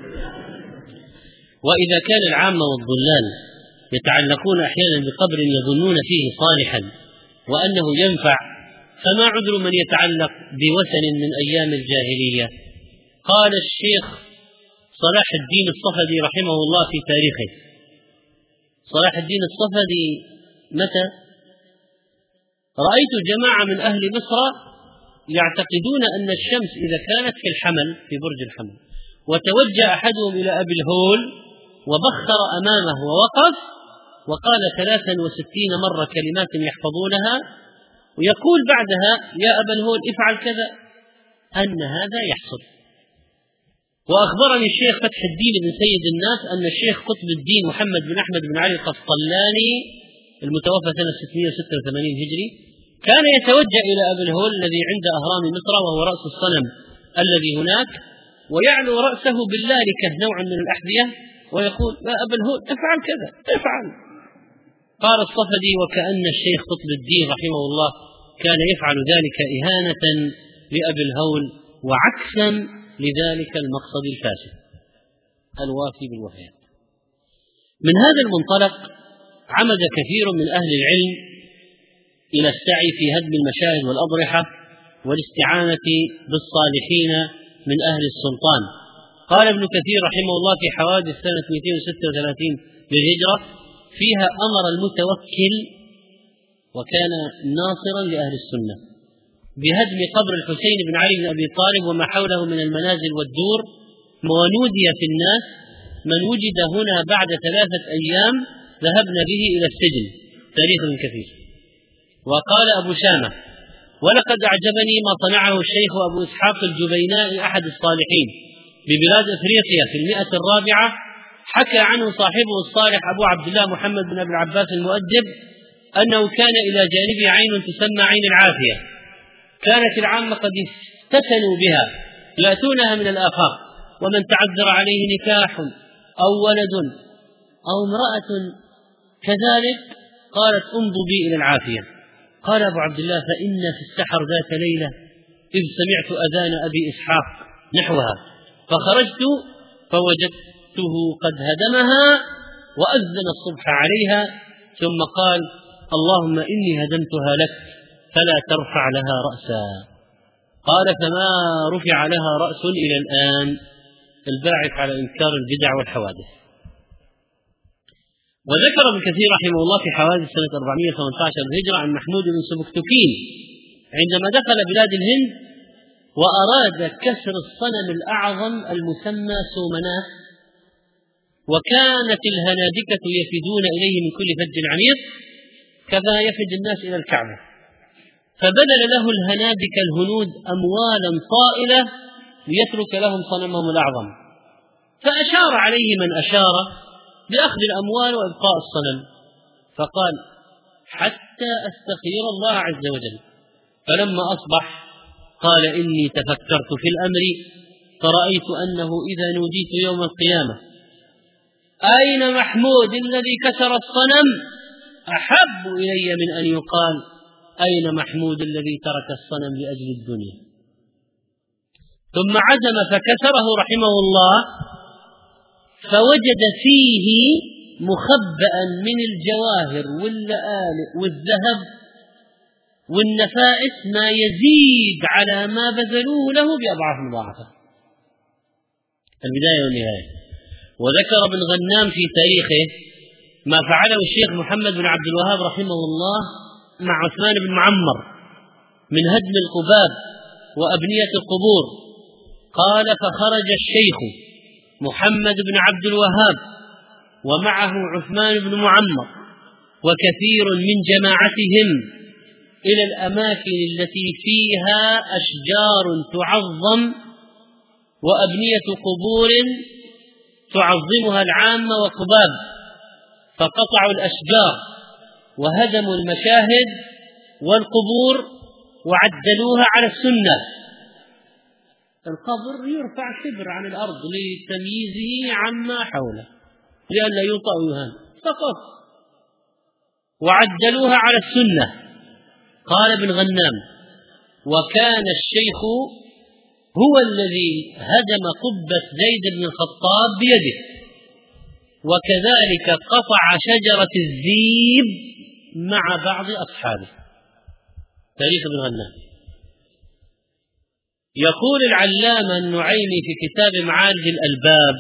وإذا كان العامة والضلال يتعلقون أحيانا بقبر يظنون فيه صالحا وأنه ينفع، فما عذر من يتعلق بوثن من أيام الجاهلية؟ قال الشيخ صلاح الدين الصفدي رحمه الله في تاريخه. صلاح الدين الصفدي: متى رأيت جماعة من أهل مصر يعتقدون أن الشمس إذا كانت في الحمل في برج الحمل وتوجه أحدهم إلى أبي الهول وبخر أمامه ووقف وقال ثلاثا وستين مرة كلمات يحفظونها ويقول بعدها: يا أبا الهول افعل كذا، أن هذا يحصل. وأخبرني الشيخ فتح الدين بن سيد الناس أن الشيخ قطب الدين محمد بن أحمد بن علي القسطلاني المتوفى سنة ستمائة وستة وثمانين هجري كان يتوجه إلى أبي الهول الذي عند أهرام مصر وهو رأس الصنم الذي هناك، ويعلو رأسه باللالكة نوعا من الأحذية ويقول: يا أبا الهول افعل كذا افعل. قال الصفدي: وكأن الشيخ قطب الدين رحمه الله كان يفعل ذلك إهانة لأبي الهول وعكسا لذلك المقصد الفاسد الوافي بالوفيات. من هذا المنطلق عمد كثير من أهل العلم إلى السعي في هدم المشاهد والأضرحة والاستعانة بالصالحين من أهل السلطان. قال ابن كثير رحمه الله في حوادث سنة مئتين وستة وثلاثين للهجرة فيها أمر المتوكل وكان ناصرا لأهل السنة بهدم قبر الحسين بن علي بن أبي طالب وما حوله من المنازل والدور، ونودي في الناس من وجد هنا بعد ثلاثة أيام ذهبنا به إلى السجن. تاريخ ابن كثير. وقال أبو شامة: ولقد أعجبني ما صنعه الشيخ أبو إسحاق الجبينائي أحد الصالحين ببلاد إفريقيا في المئة الرابعة. حكى عنه صاحبه الصالح أبو عبد الله محمد بن أبي العباس المؤدب أنه كان إلى جانبه عين تسمى عين العافية، كانت العامة قد استثنوا بها يأتونها من الآفاق، ومن تعذر عليه نكاح أو ولد أو امرأة كذلك قالت: امضوا بي إلى العافية. قال أبو عبد الله: فإن في السحر ذات ليلة إذ سمعت أذان أبي إسحاق نحوها، فخرجت فوجدته قد هدمها وأذن الصبح عليها، ثم قال: اللهم إني هدمتها لك فلا ترفع لها رأسا. قال: فما رفع لها رأس إلى الآن. الباعث على إنكار البدع والحوادث. وذكر ابن كثير رحمه الله في حوادث سنة أربعمائة وثمانية عشر الهجرة عن محمود بن سبكتكين عندما دخل بلاد الهند وأراد كسر الصنم الأعظم المسمى سومنات، وكانت الهنادكة يفدون إليه من كل فج عميق كما يفد الناس إلى الكعبة، فبذل له الهنادك الهنود أموالا طائلة ليترك لهم صنمهم الأعظم، فأشار عليه من أشار بأخذ الأموال وإبقاء الصنم، فقال: حتى أستخير الله عز وجل. فلما أصبح قال: إني تفكرت في الأمر فرأيت أنه إذا نوديت يوم القيامة أين محمود الذي كسر الصنم أحب إلي من أن يقال أين محمود الذي ترك الصنم لأجل الدنيا. ثم عزم فكسره رحمه الله، فوجد فيه مخبأ من الجواهر واللآلئ والذهب والنفائس ما يزيد على ما بذلوه له بأضعاف مضاعفة. البداية والنهاية. وذكر ابن غنام في تاريخه ما فعله الشيخ محمد بن عبد الوهاب رحمه الله مع عثمان بن معمر من هدم القباب وأبنية القبور. قال: فخرج الشيخ محمد بن عبد الوهاب ومعه عثمان بن معمر وكثير من جماعتهم إلى الأماكن التي فيها أشجار تعظم وأبنية قبور تعظمها العامة وقباب، فقطعوا الأشجار وهدموا المشاهد والقبور وعدلوها على السنة. القبر يرفع شبر عن الأرض لتمييزه عما حوله لئلا يوطأ ويهان فقط، وعدلوها على السنة. قال ابن غنام: وكان الشيخ هو الذي هدم قبة زيد بن الخطاب بيده، وكذلك قطع شجرة الزيب مع بعض أصحابه. تاريخ ابن غنام. يقول العلامة النعيمي في كتاب معارج الألباب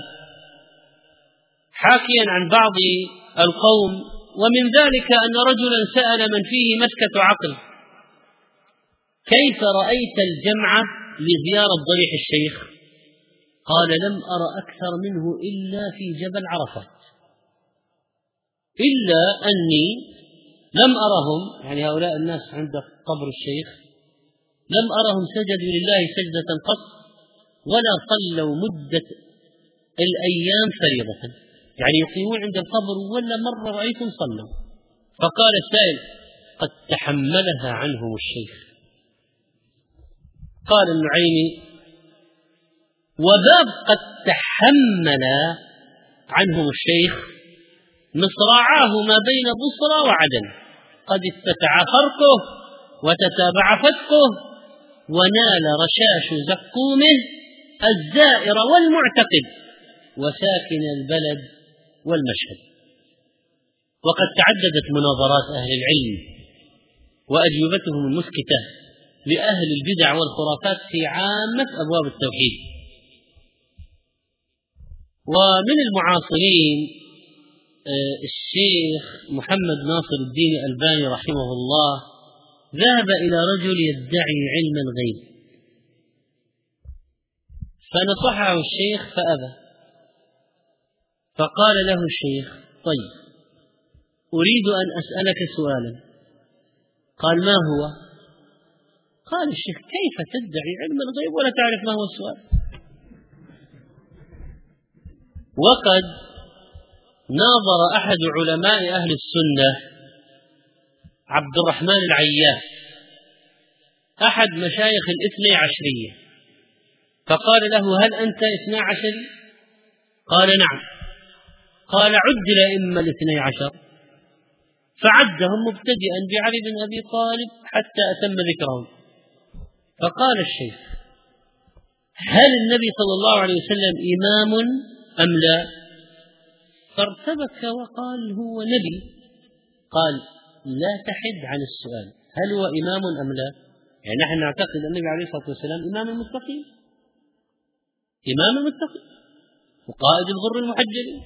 حاكيا عن بعض القوم: ومن ذلك أن رجلا سأل من فيه مسكة عقل: كيف رأيت الجمع لزيارة ضريح الشيخ؟ قال: لم أرى أكثر منه إلا في جبل عرفات، إلا أني لم أرهم، يعني هؤلاء الناس عند قبر الشيخ، لم أرهم سجدوا لله سجدة قط ولا صلوا مدة الأيام فريضة، يعني يقيمون عند القبر ولا مرة رأيتم صلوا. فقال السائل: قد تحملها عنهم الشيخ. قال النعيمي: وباب قد تحمل عنهم الشيخ مصراعاه ما بين بصرى وعدن، قد اتسع خرقه وتتابع فتقه ونال رشاش زقومه الزائر والمعتقد وساكن البلد والمشهد. وقد تعددت مناظرات أهل العلم وأجوبتهم المسكتة لأهل البدع والخرافات في عامة أبواب التوحيد. ومن المعاصرين الشيخ محمد ناصر الدين الألباني رحمه الله ذهب إلى رجل يدعي علم الغيب فنصحه الشيخ فأبى، فقال له الشيخ: طيب أريد أن أسألك سؤالا. قال: ما هو؟ قال الشيخ: كيف تدعي علم الغيب ولا تعرف ما هو السؤال؟ وقد ناظر أحد علماء أهل السنة عبد الرحمن العياس أحد مشايخ الاثني عشرية فقال له: هل أنت اثنى عشري؟ قال: نعم. قال: عد الأئمة الاثني عشر، فعدهم مبتدئا بعلي بن أبي طالب حتى أتم ذكرهم. فقال الشيخ: هل النبي صلى الله عليه وسلم إمام أم لا؟ فارتبك وقال: هو نبي. قال: لا تحد عن السؤال، هل هو إمام أم لا؟ يعني نحن نعتقد أن النبي عليه الصلاة والسلام إمام المتقين، إمام المتقين وقائد الغر المحجلين.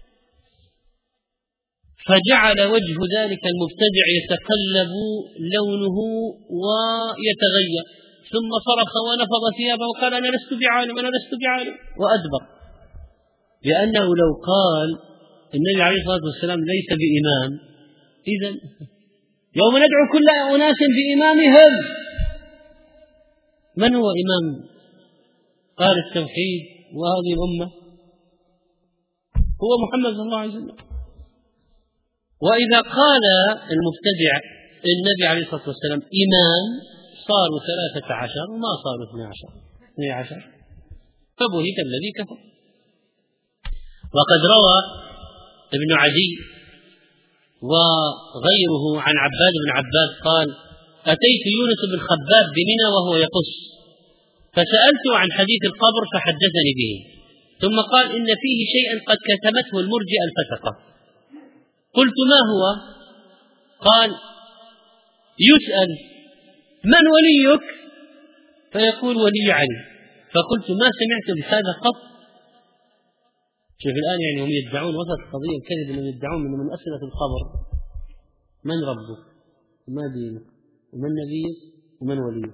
فجعل وجه ذلك المبتدع يتقلب لونه ويتغير، ثم صرخ ونفض ثيابه وقال: أنا لست بعالم، أنا لست بعالم، وأدبر. لأنه لو قال النبي عليه الصلاة والسلام ليس بإمام، إذن يوم ندعو كل أناس بإمامهم. من هو إمام قال التوحيد وهذه الأمة؟ هو محمد صلى الله عليه وسلم. وإذا قال المبتدع النبي عليه الصلاة والسلام إمام صاروا ثلاثة عشر وما صاروا اثني عشر اثني عشر فبهت الذي كفر. وقد روى ابن عدي وغيره عن عباد بن عباس قال: أتيت يونس بن خباب بمنى وهو يقص فسألته عن حديث القبر فحدثني به، ثم قال: إن فيه شيئا قد كتمته المرجئة الفسقة. قلت: ما هو؟ قال: يسأل من وليك فيقول ولي علي. فقلت: ما سمعت بهذا قط. شوف الآن يعني هم يدعون وسط قضية الكذب أنهم يدعون من من أسئلة القبر من ربك وما دينك ومن نبيك ومن وليك.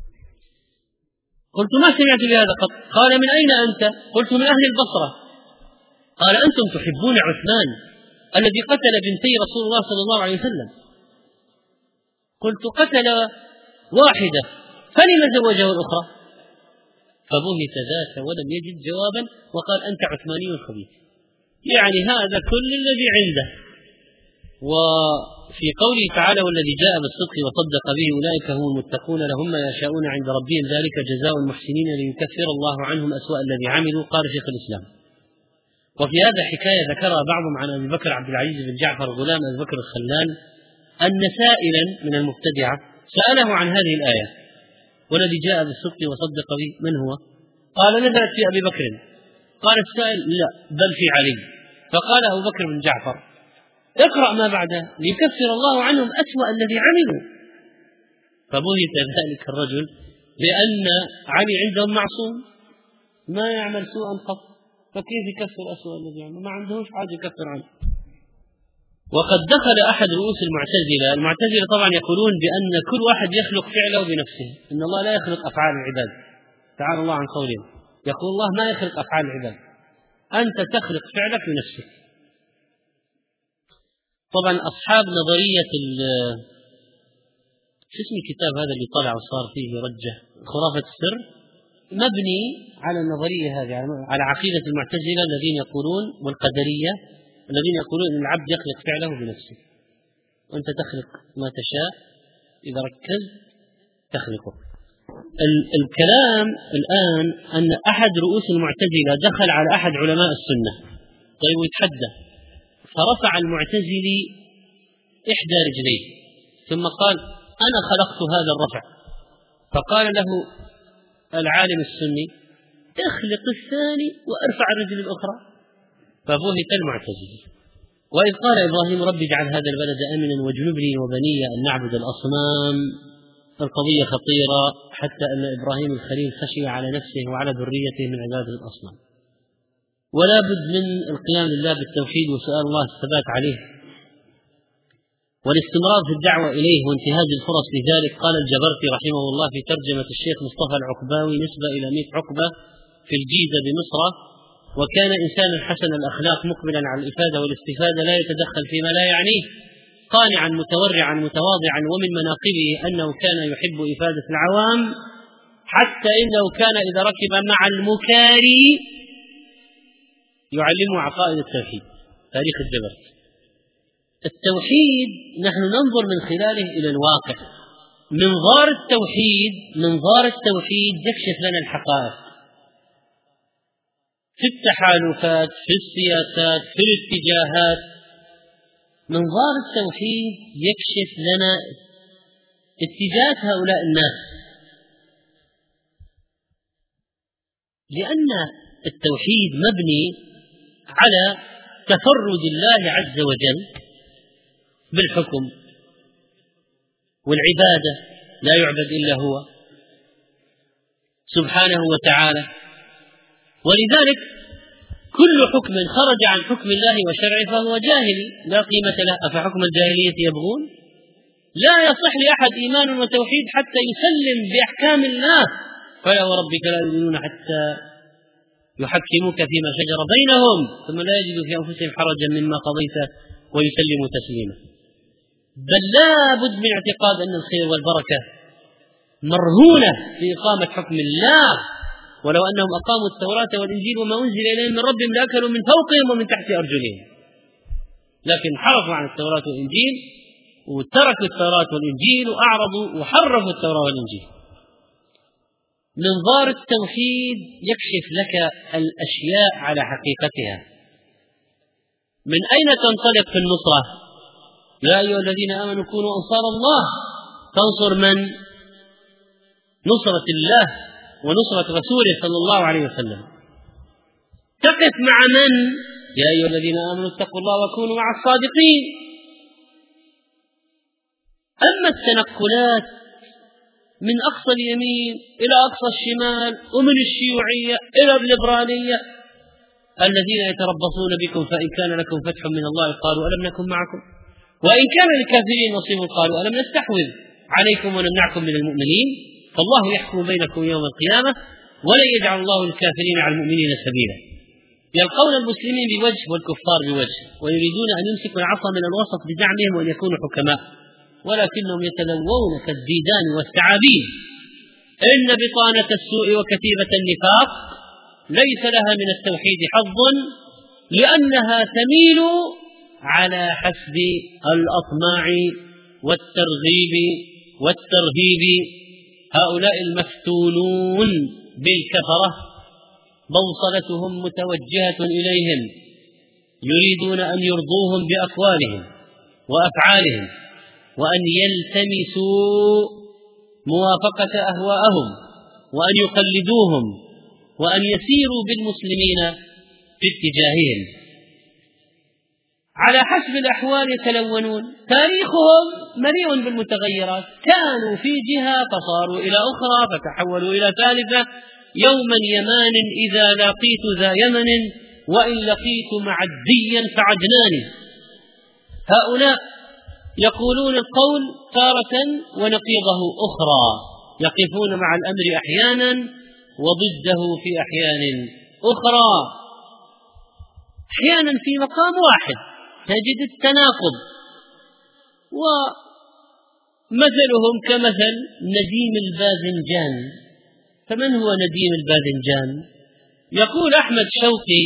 قلت: ما سمعت بهذا قط. قال: من أين أنت؟ قلت: من أهل البصرة. قال: أنتم تحبون عثمان الذي قتل بنتي رسول الله صلى الله عليه وسلم. قلت: قتل واحدة فلم زوجه الأخرى؟ فبهت ذاك ولم يجد جوابا وقال: أنت عثماني خبيث. يعني هذا كل الذي عنده. وفي قوله تعالى: والذي جاء بالصدق وصدق به أولئك هم المتقون لهم ما يشاءون عند ربهم ذلك جزاء المحسنين ليكفر الله عنهم أسوأ الذي عملوا. قال شيخ الإسلام. وفي هذا حكاية ذكرها بعضهم عن أبي بكر عبد العزيز بن جعفر غلام أبي بكر الخلال أن سائلا من المبتدعة سأله عن هذه الآية: والذي جاء بالصدق وصدق به من هو؟ قال: نزلت في أبي بكر. قال السائل: لا بل في علي. فقال أبو بكر بن جعفر: اقرأ ما بعده ليكفر الله عنهم أسوأ الذي عملوا. فبهت ذلك الرجل لأن علي عندهم معصوم ما يعمل سوءا قط، فكيف يكفر أسوأ الذي عمل؟ ما عندهوش حاجة يكفر عنه. وقد دخل أحد رؤوس المعتزلة المعتزلة طبعا يقولون بأن كل واحد يخلق فعله بنفسه، إن الله لا يخلق أفعال العباد، تعالى الله عن قولهم. يقول الله ما يخلق أفعال العباد، أنت تخلق فعلك بنفسك. طبعا أصحاب نظرية شو اسم الكتاب هذا اللي طلع وصار فيه رجة خرافة السر مبني على النظرية هذه، على عقيدة المعتزلة الذين يقولون والقدرية الذين يقولون أن العبد يخلق فعله بنفسه، وأنت تخلق ما تشاء إذا ركزت تخلقه. الكلام الآن أن أحد رؤوس المعتزلة دخل على أحد علماء السنة طيب ويتحدى، فرفع المعتزلي إحدى رجليه ثم قال: أنا خلقت هذا الرفع. فقال له العالم السني اخلق الثاني وارفع الرجل الأخرى، فبهت المعتزلة. وإذ قال إبراهيم رب اجعل هذا البلد آمنا واجنبني وبني أن نعبد الأصنام، القضية خطيرة حتى أن إبراهيم الخليل خشي على نفسه وعلى ذريته من عبادة الأصنام. ولا بد من القيام لله بالتوحيد وسؤال الله الثبات عليه والاستمرار في الدعوة إليه وانتهاز الفرص لذلك. قال الجبرتي رحمه الله في ترجمة الشيخ مصطفى العقباوي نسبة إلى مئة عقبة في الجيزة بمصر: وكان إنسانا حسن الأخلاق مقبلا على الإفادة والاستفادة لا يتدخل فيما لا يعنيه، قانعا متورعا متواضعا، ومن مناقبه أنه كان يحب إفادة العوام حتى إنه كان إذا ركب مع المكاري يعلمه عقائد التوحيد. تاريخ الجبرتي. التوحيد نحن ننظر من خلاله إلى الواقع. منظار التوحيد منظار التوحيد يكشف لنا الحقائق في التحالفات، في السياسات، في الاتجاهات. منظار التوحيد يكشف لنا اتجاهات هؤلاء الناس، لأن التوحيد مبني على تفرد الله عز وجل بالحكم والعبادة، لا يعبد إلا هو سبحانه وتعالى. ولذلك كل حكم خرج عن حكم الله وشرعه فهو جاهلي لا قيمة له. أفحكم الجاهلية يبغون؟ لا يصح لأحد إيمان وتوحيد حتى يسلم بأحكام الله. فلا وربك لا يؤمنون حتى يحكموك فيما شجر بينهم ثم لا يجدوا في أنفسهم حرجا مما قضيت ويسلموا تسليما. بل لا بد من اعتقاد أن الخير والبركة مرهونة في إقامة حكم الله. ولو أنهم أقاموا التوراة والإنجيل وما أنزل إليهم من ربهم لأكلوا من فوقهم ومن تحت أرجلهم، لكن حرفوا عن التوراة والإنجيل وتركوا التوراة والإنجيل وأعرضوا وحرفوا التوراة والإنجيل. منظار التوحيد يكشف لك الأشياء على حقيقتها. من أين تنطلق في النصرة؟ يا أيها الذين آمنوا كونوا أنصار الله. تنصر من؟ نصرة الله ونصرة رسوله صلى الله عليه وسلم. تقف مع من؟ يا أيها الذين آمنوا اتقوا الله وكونوا مع الصادقين. أما التنقلات من أقصى اليمين إلى أقصى الشمال ومن الشيوعية إلى الليبرالية الذين يتربصون بكم فإن كان لكم فتح من الله قالوا ألم نكن معكم وإن كان للكافرين نصيب قالوا ألم نستحوذ عليكم ونمنعكم من المؤمنين فالله يحكم بينكم يوم القيامة ولن يجعل الله الكافرين على المؤمنين سبيلا. يلقون المسلمين بوجه والكفار بوجه ويريدون أن يمسكوا العصا من الوسط بزعمهم وأن يكونوا حكماء، ولكنهم يتلوون كالديدان والثعابين. إن بطانة السوء وكتيبة النفاق ليس لها من التوحيد حظ لأنها تميل على حسب الأطماع والترغيب والترهيب. هؤلاء المفتونون بالكفرة بوصلتهم متوجهة إليهم، يريدون أن يرضوهم بأقوالهم وأفعالهم وأن يلتمسوا موافقة أهواءهم وأن يقلدوهم وأن يسيروا بالمسلمين في اتجاههم على حسب الأحوال يتلونون. تاريخهم مليء بالمتغيرات، كانوا في جهة فصاروا إلى أخرى فتحولوا إلى ثالثة. يوما يمان إذا لقيت ذا يمن وإن لقيت معديا فعدناني. هؤلاء يقولون القول تارة ونقيضه أخرى، يقفون مع الأمر أحيانا وضده في أحيان أخرى. أحيانا في مقام واحد تجد التناقض، ومثلهم كمثل نديم الباذنجان. فمن هو نديم الباذنجان؟ يقول أحمد شوقي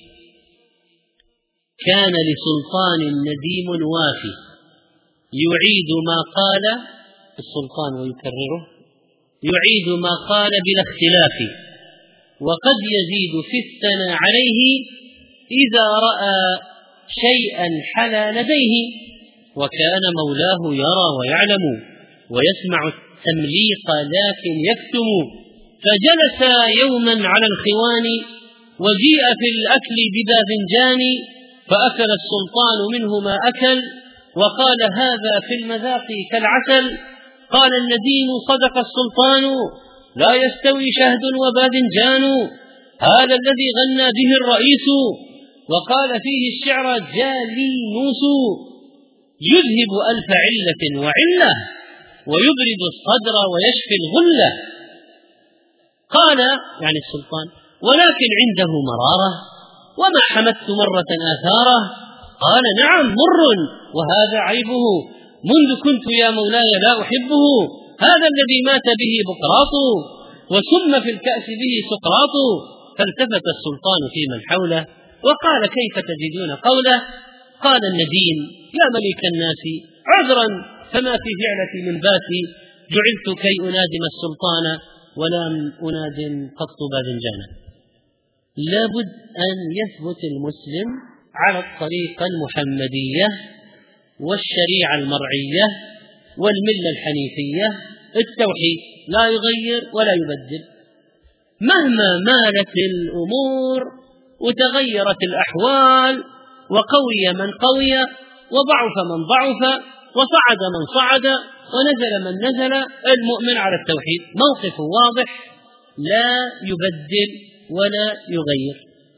كان لسلطان نديم وافي يعيد ما قال السلطان ويكرره، يعيد ما قال بلا اختلاف وقد يزيد في الثناء عليه إذا رأى شيئا حلا لديه. وكان مولاه يرى ويعلم ويسمع التمليق لكن يكتم. فجلس يوما على الخوان وجيء في الأكل بباذنجان، فأكل السلطان منه ما أكل وقال هذا في المذاق كالعسل. قال النديم صدق السلطان لا يستوي شهد وباذنجان، هذا الذي غنى به الرئيس وقال فيه الشعر جالينوس، يذهب ألف علة وعلة ويبرد الصدر ويشفي الغلة. قال يعني السلطان ولكن عنده مرارة وما حمدت مرة آثاره. قال نعم مر وهذا عيبه، منذ كنت يا مولاي لا أحبه، هذا الذي مات به بقراط وسم في الكأس به سقراط. فالتفت السلطان في من حوله وقال كيف تجدون قوله؟ قال النديم يا ملك الناس عذرا فما في فعلتي من باسي، جعلت كي أنادم السلطان ولم أنادم قط باذنجانا. لابد أن يثبت المسلم على الطريقة المحمدية والشريعة المرعية والملة الحنيفية، التوحيد لا يغير ولا يبدل مهما مالت الأمور وتغيرت الأحوال وقوي من قوي وضعف من ضعف وصعد من صعد ونزل من نزل. المؤمن على التوحيد موقف واضح لا يبدل ولا يغير.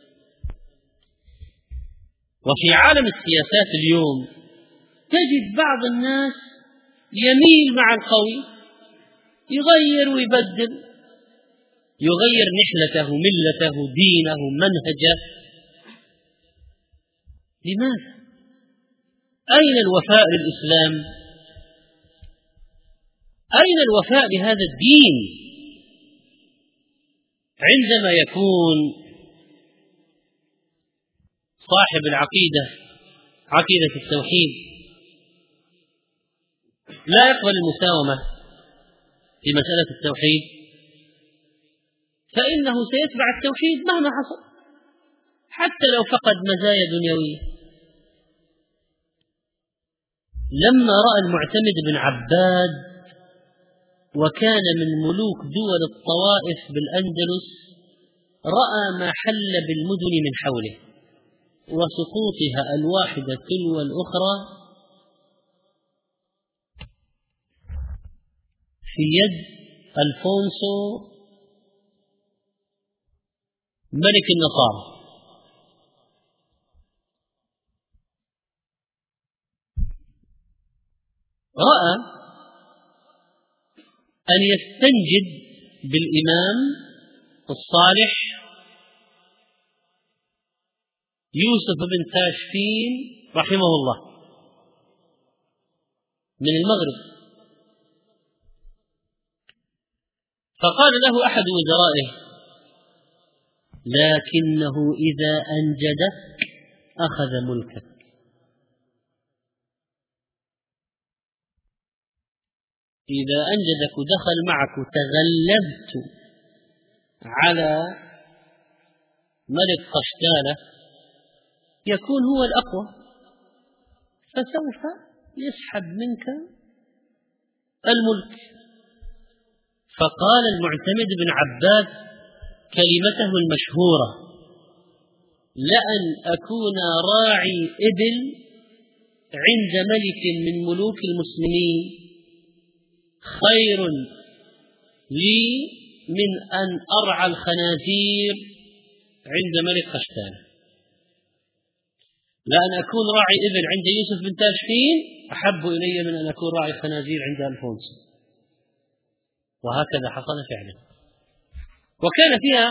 وفي عالم السياسات اليوم تجد بعض الناس يميل مع القوي، يغير ويبدل، يغير نحلته ملته دينه منهجه. لماذا؟ أين الوفاء للإسلام؟ أين الوفاء لهذا الدين؟ عندما يكون صاحب العقيدة عقيدة التوحيد لا يقبل المساومة في مسألة التوحيد، فإنه سيتبع التوحيد مهما حصل حتى لو فقد مزايا دنيوية. لما رأى المعتمد بن عباد وكان من ملوك دول الطوائف بالأندلس، رأى ما حل بالمدن من حوله وسقوطها الواحدة تلو الأخرى في يد ألفونسو ملك النصارى. رأى أن يستنجد بالإمام الصالح يوسف بن تاشفين رحمه الله من المغرب، فقال له أحد وزرائه لكنه إذا أنجدك أخذ ملكك. إذا أنجدك ودخل معك وتغلبت على ملك قشتالة يكون هو الأقوى، فسوف يسحب منك الملك. فقال المعتمد بن عباد كلمته المشهورة لأن أكون راعي إبل عند ملك من ملوك المسلمين خير لي من أن أرعى الخنازير عند ملك قشتالة. لأن أكون راعي إبل عند يوسف بن تاشفين أحب إلي من أن أكون راعي خنازير عند ألفونسو. وهكذا حصل فعلا، وكان فيها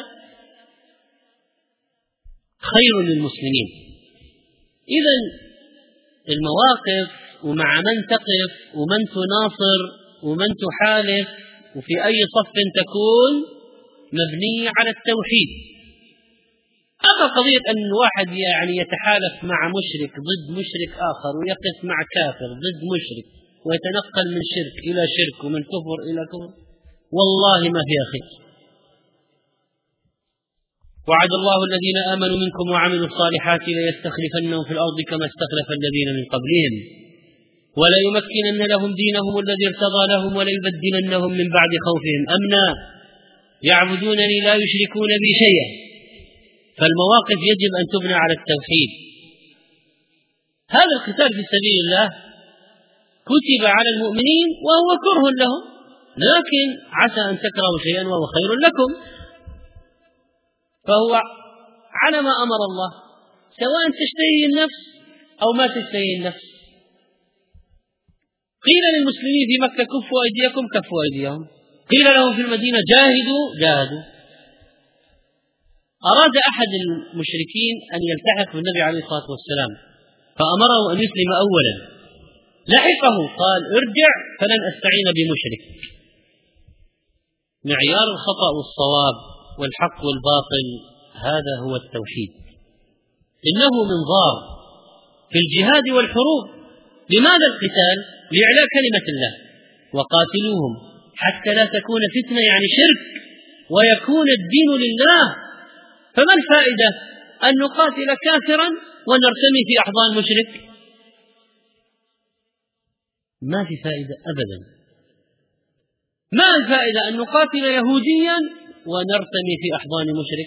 خير للمسلمين. إذن المواقف ومع من تقف ومن تناصر ومن تحالف وفي أي صف تكون مبنية على التوحيد. أما قضية أن واحد يعني يتحالف مع مشرك ضد مشرك آخر ويقف مع كافر ضد مشرك ويتنقل من شرك إلى شرك ومن كفر إلى كفر، والله ما فيها خير. وعد الله الذين آمنوا منكم وعملوا الصالحات ليستخلفنهم في الأرض كما استخلف الذين من قبلهم وليمكنن لهم دينهم الذي ارتضى لهم وليبدلنهم من بعد خوفهم أمنا يعبدونني لا يشركون بي شيئا. فالمواقف يجب أن تبنى على التوحيد. هذا القتال في سبيل الله كتب على المؤمنين وهو كره لهم، لكن عسى أن تكرهوا شيئا وهو خير لكم، فهو على ما أمر الله، سواء تشتهي النفس أو ما تشتهي النفس. قيل للمسلمين في مكة كفوا أيديكم كفوا أيديهم، قيل لهم في المدينة جاهدوا جاهدوا. أراد أحد المشركين أن يلتحق بالنبي عليه الصلاة والسلام فأمره أن يسلم أولا، لحقه قال ارجع فلن أستعين بمشرك. معيار الخطأ والصواب والحق والباطل هذا هو التوحيد، إنه منظار في الجهاد والحروب. لماذا القتال؟ لإعلاء كلمة الله، وقاتلوهم حتى لا تكون فتنة يعني شرك ويكون الدين لله. فما الفائدة أن نقاتل كافرا ونرتمي في أحضان مشرك؟ ما في فائدة أبدا. ما الفائدة أن نقاتل يهوديا ونرتمي في أحضان مشرك؟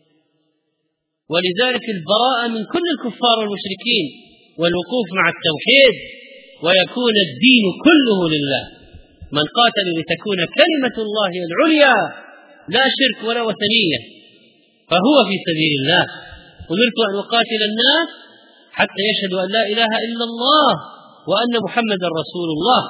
ولذلك البراءة من كل الكفار والمشركين والوقوف مع التوحيد ويكون الدين كله لله. من قاتل لتكون كلمة الله العليا لا شرك ولا وثنية فهو في سبيل الله. أمرت أن أقاتل الناس حتى يشهدوا أن لا إله إلا الله وأن محمدا رسول الله.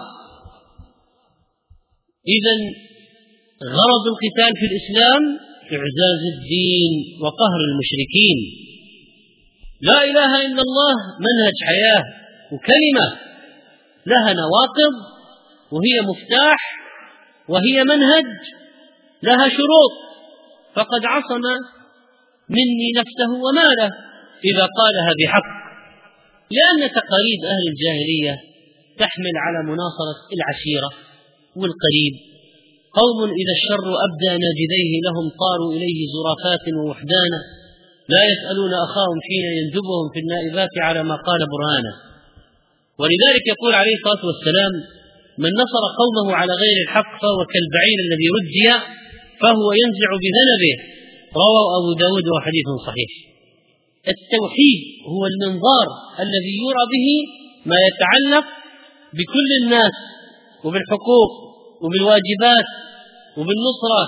إذن غرض القتال في الإسلام إعزاز الدين وقهر المشركين. لا إله إلا الله منهج حياة وكلمة لها نواقض وهي مفتاح وهي منهج لها شروط، فقد عصم مني نفسه وماله إذا قالها بحق، لأن تقاليد أهل الجاهلية تحمل على مناصرة العشيرة والقريب. قوم إذا الشر أبدى ناجذيه لهم طاروا إليه زرافات ووحدانا لا يسألون أخاهم حين يندبهم في النائبات على ما قال برهانه. ولذلك يقول عليه الصلاة والسلام من نصر قومه على غير الحق فهو كالبعير الذي رجي فهو ينزع بذنبه، رواه أبو داود وحديث صحيح. التوحيد هو المنظار الذي يرى به ما يتعلق بكل الناس وبالحقوق وبالواجبات وبالنصرة.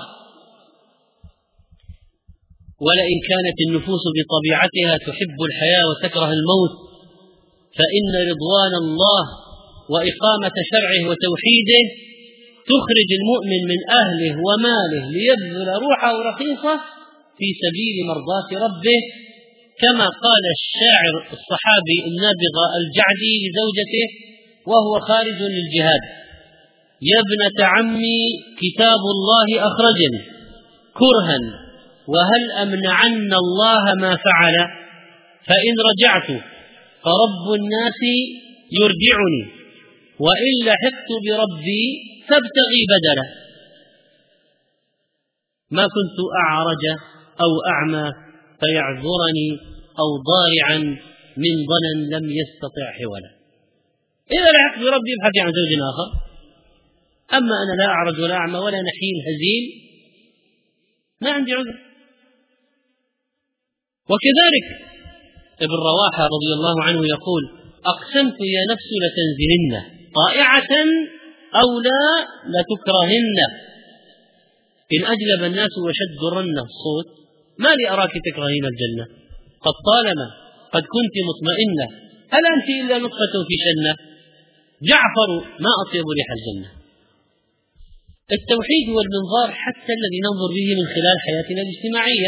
ولئن كانت النفوس بطبيعتها تحب الحياة وتكره الموت فإن رضوان الله وإقامة شرعه وتوحيده تخرج المؤمن من أهله وماله ليبذل روحه رخيصة في سبيل مرضاة ربه، كما قال الشاعر الصحابي النابغة الجعدي لزوجته وهو خارج للجهاد: يا ابنة عمي كتاب الله أخرجني كرها وهل أمنعن الله ما فعل، فإن رجعت فرب الناس يرجعني وإن لحقت بربي فابتغي بدلا. ما كنت أعرج أو أعمى فيعذرني أو ضارعا من ظنن لم يستطع حولا. إذا لحقت بربي ابحثي عن زوج آخر، أما أنا لا أعرج ولا أعمى ولا نحيل هزيل ما عندي عذر. وكذلك ابن رواحة رضي الله عنه يقول: أقسمت يا نفس لتنزلن طائعة أو لا لتكرهن إن أجلب الناس وشدرن الصوت ما لي أراك تكرهين الجنة قد طالما قد كنت مطمئنة هل أنت إلا نطفة في شنة جعفر ما أطيب ريح الجنة. التوحيد هو المنظار حتى الذي ننظر به من خلال حياتنا الاجتماعية.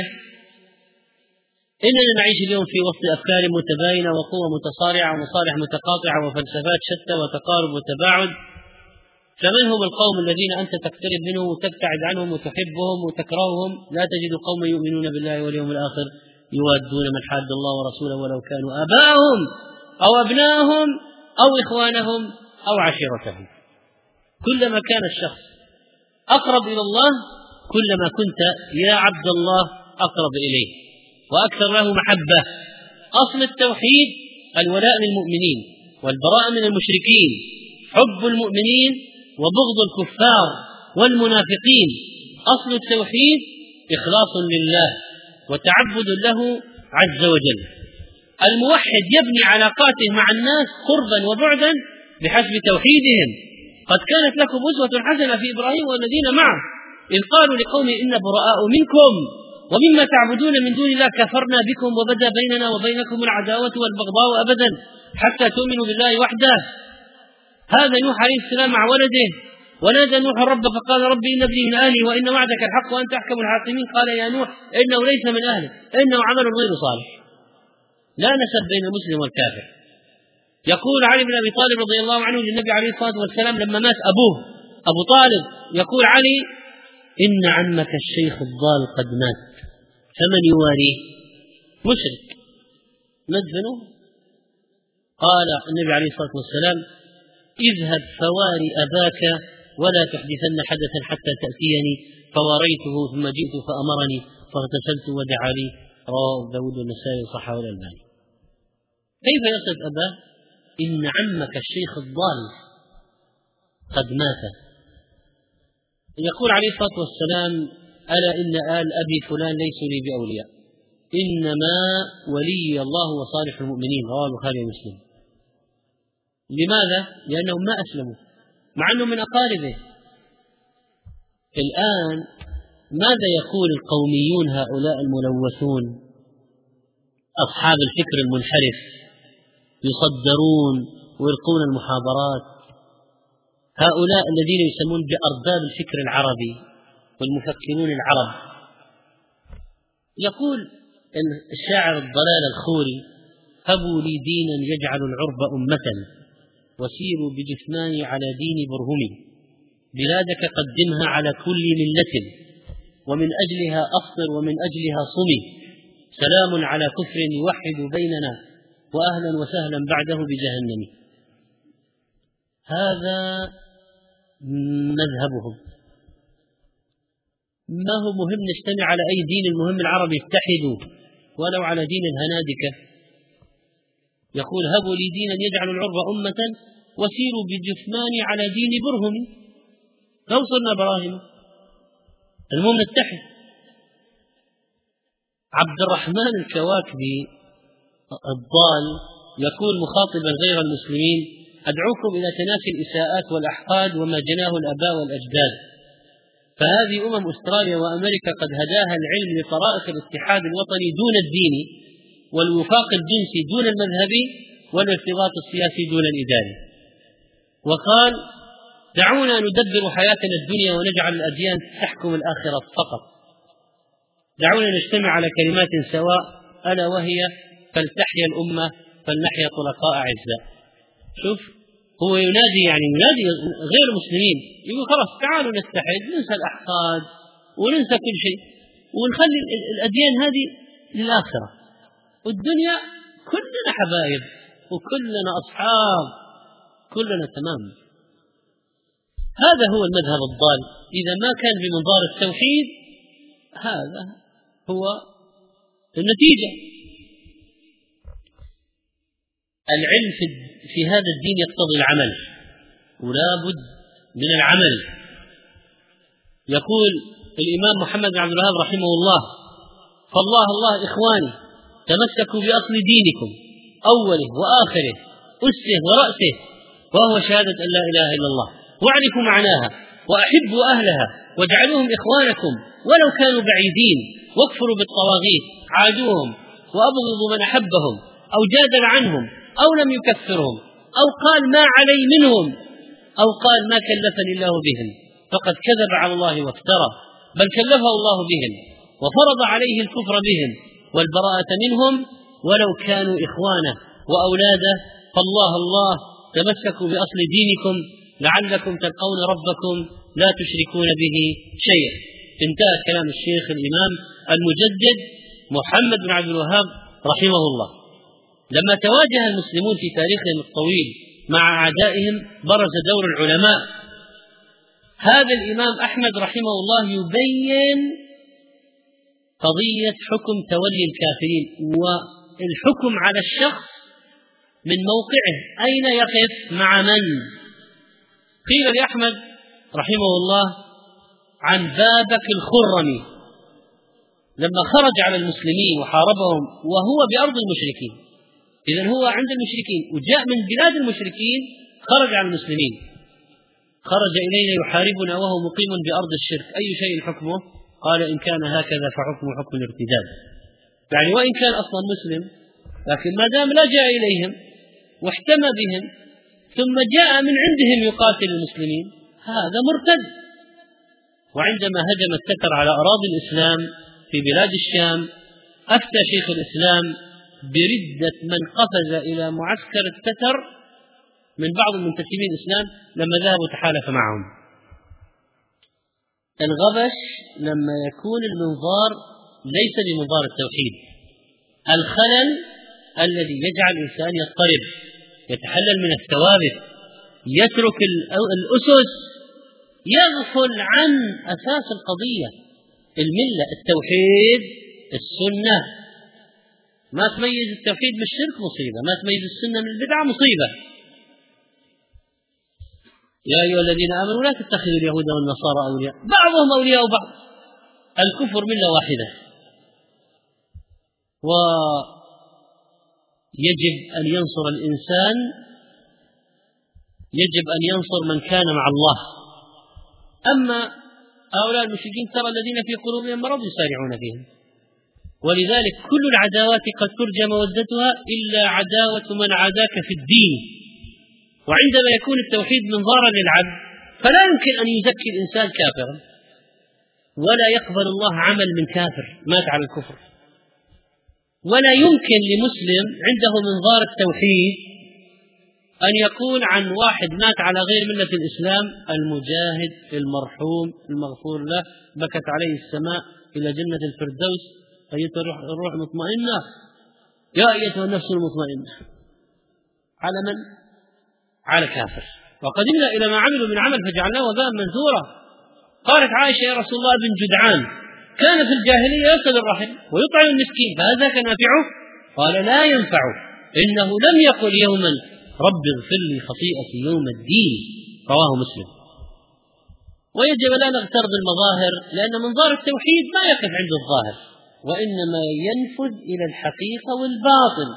إننا نعيش اليوم في وسط أفكار متباينة وقوى متصارعة ومصالح متقاطعة وفلسفات شتى وتقارب وتباعد، فمن هم القوم الذين أنت تقترب منهم وتبتعد عنهم وتحبهم وتكرههم؟ لا تجد قوما يؤمنون بالله واليوم الآخر يوادون من حاد الله ورسوله ولو كانوا آباءهم أو أبناءهم أو إخوانهم أو عشيرتهم. كلما كان الشخص أقرب إلى الله كلما كنت يا عبد الله أقرب إليه وأكثر له محبة. أصل التوحيد الولاء للمؤمنين والبراءة من المشركين، حب المؤمنين وبغض الكفار والمنافقين. أصل التوحيد إخلاص لله وتعبد له عز وجل. الموحد يبني علاقاته مع الناس قربا وبعدا بحسب توحيدهم. قد كانت لكم أسوة حسنة في إبراهيم والذين معه إذ قالوا لقوم إن براء منكم ومما تعبدون من دون الله كفرنا بكم وبدا بيننا وبينكم العداوة والبغضاء أبدا حتى تؤمنوا بالله وحده. هذا نوح عليه السلام مع ولده، ونادى نوح الرب فقال رب إن ابني من أهلي وإن وعدك الحق وأنت أحكم الحاكمين. قال يا نوح إنه ليس من أهله إنه عمل غير صالح. لا نسب بين المسلم والكافر. يقول علي بن أبي طالب رضي الله عنه للنبي عليه الصلاة والسلام لما مات أبوه أبو طالب، يقول علي إن عمك الشيخ الضال قد مات فمن يواريه؟ مشرك ندفنه. قال النبي عليه الصلاة والسلام اذهب فواري أباك ولا تحدثن حدثا حتى تأتيني، فواريته ثم جئت فأمرني فاغتسلت ودعا لي. رواه داود والنسائي وصححه الألباني. كيف يصف أباه؟ إن عمك الشيخ الضال قد مات. يقول عليه الصلاة والسلام ألا إن آل أبي فلان ليسوا لي بأولياء إنما ولي الله وصالح المؤمنين. رواه البخاري ومسلم. لماذا؟ لأنهم ما أسلموا مع أنهم من أقاربه. الآن ماذا يقول القوميون هؤلاء الملوثون أصحاب الفكر المنحرف يصدرون ويلقون المحاضرات، هؤلاء الذين يسمون بأرباب الفكر العربي والمفكرون العرب؟ يقول الشاعر الضلال الخوري هبوا لي دينا يجعل العرب أمة وسيروا بجثماني على دين برهمي، بلادك قدمها على كل ملة ومن أجلها أفطر ومن أجلها صمي، سلام على كفر يوحد بيننا وأهلا وسهلا بعده بجهنم. هذا مذهبهم. ما هو مهم نجتمع على أي دين، المهم العرب يتحدوا ولو على دين الهنادكة. يقول هبوا لي دينا يجعل العرب أمة وسيروا بجثماني على دين برهم. لو صرنا براهم المهم نتحد. عبد الرحمن الكواكبي الضال يقول مخاطبا غير المسلمين أدعوكم إلى تنافي الإساءات والأحقاد وما جناه الآباء والأجداد، فهذه أمم أستراليا وأمريكا قد هداها العلم لطرائق الاتحاد الوطني دون الدين، والوفاق الجنسي دون المذهبي، والارتباط السياسي دون الإداري. وقال دعونا ندبر حياتنا الدنيا ونجعل الأديان تحكم الآخرة فقط. دعونا نجتمع على كلمات سواء ألا وهي فلتحيا الأمة فلنحيا طلقاء أعزاء. شوف هو ينادي يعني ينادي غير المسلمين، يقول خلاص تعالوا نتحد، ننسى الأحقاد وننسى كل شيء ونخلي الأديان هذه للآخرة، والدنيا كلنا حبايب وكلنا أصحاب كلنا تمام. هذا هو المذهب الضال. إذا ما كان بمنظار التوحيد هذا هو النتيجة. العلم في هذا الدين يقتضي العمل ولا بد من العمل. يقول الإمام محمد بن عبد الوهاب رحمه الله فالله الله إخواني تمسكوا بأصل دينكم أوله وآخره أسه ورأسه وهو شهادة أن لا إله إلا الله، واعرفوا معناها وأحبوا أهلها واجعلوهم إخوانكم ولو كانوا بعيدين، واكفروا بالطواغيت عادوهم وأبغضوا من أحبهم أو جادل عنهم أو لم يكفرهم أو قال ما علي منهم أو قال ما كلفني الله بهم فقد كذب على الله وافترى، بل كلفه الله بهم وفرض عليه الكفر بهم والبراءة منهم ولو كانوا إخوانه وأولاده. فالله الله تمسكوا بأصل دينكم لعلكم تلقون ربكم لا تشركون به شيئا. انتهى كلام الشيخ الإمام المجدد محمد بن عبد الوهاب رحمه الله. لما تواجه المسلمون في تاريخهم الطويل مع أعدائهم برز دور العلماء. هذا الإمام أحمد رحمه الله يبين قضية حكم تولي الكافرين والحكم على الشخص من موقعه أين يقف مع من. قيل لأحمد رحمه الله عن بابك الخرمي لما خرج على المسلمين وحاربهم وهو بأرض المشركين، إذن هو عند المشركين وجاء من بلاد المشركين خرج على المسلمين، خرج إلينا يحاربنا وهو مقيم بأرض الشرك، أي شيء حكمه؟ قال إن كان هكذا فحكمه حكم الارتداد. يعني وإن كان أصلا مسلم لكن ما دام لجأ إليهم واحتمى بهم ثم جاء من عندهم يقاتل المسلمين هذا مرتد. وعندما هجم التتر على أراضي الإسلام في بلاد الشام أفتى شيخ الإسلام بردة من قفز إلى معسكر التتر من بعض المنتسبين الإسلام لما ذهبوا تحالف معهم. الغبش لما يكون المنظار ليس بمنظار التوحيد، الخلل الذي يجعل الإنسان يضطرب يتحلل من الثوابت يترك الأسس يغفل عن أساس القضية الملة التوحيد السنة. ما تميز التوحيد من الشرك مصيبة، ما تميز السنة من البدعة مصيبة. يا أيها الذين آمنوا لا تتخذوا اليهود والنصارى أولياء بعضهم أولياء بعض، الكفر ملة واحدة. ويجب أن ينصر الإنسان يجب أن ينصر من كان مع الله. أما هؤلاء المشركين ترى الذين في قلوبهم مرض يسارعون فيهم، ولذلك كل العداوات قد ترجى مودتها إلا عداوة من عاداك في الدين. وعندما يكون التوحيد منظارا للعبد فلا يمكن أن يزكي الإنسان كافرا، ولا يقبل الله عمل من كافر مات على الكفر، ولا يمكن لمسلم عنده منظار التوحيد أن يقول عن واحد مات على غير ملة الإسلام المجاهد المرحوم المغفور له بكت عليه السماء إلى جنة الفردوس أيتها الروح المطمئنة يا أيتها النفس المطمئنة. على من؟ على كافر. وقدمنا إلى ما عملوا من عمل فجعلناه وباء منثورا. قالت عائشة يا رسول الله بن جدعان كان في الجاهلية يصل الرحم ويطعم المسكين فهذا كان نافعه؟ قال لا ينفعه، إنه لم يقل يوما رب اغفر لي خطيئتي يوم الدين. رواه مسلم. ويجب لا نغتر بالمظاهر لأن منظار التوحيد ما يقف عند الظاهر وإنما ينفذ إلى الحقيقة والباطن.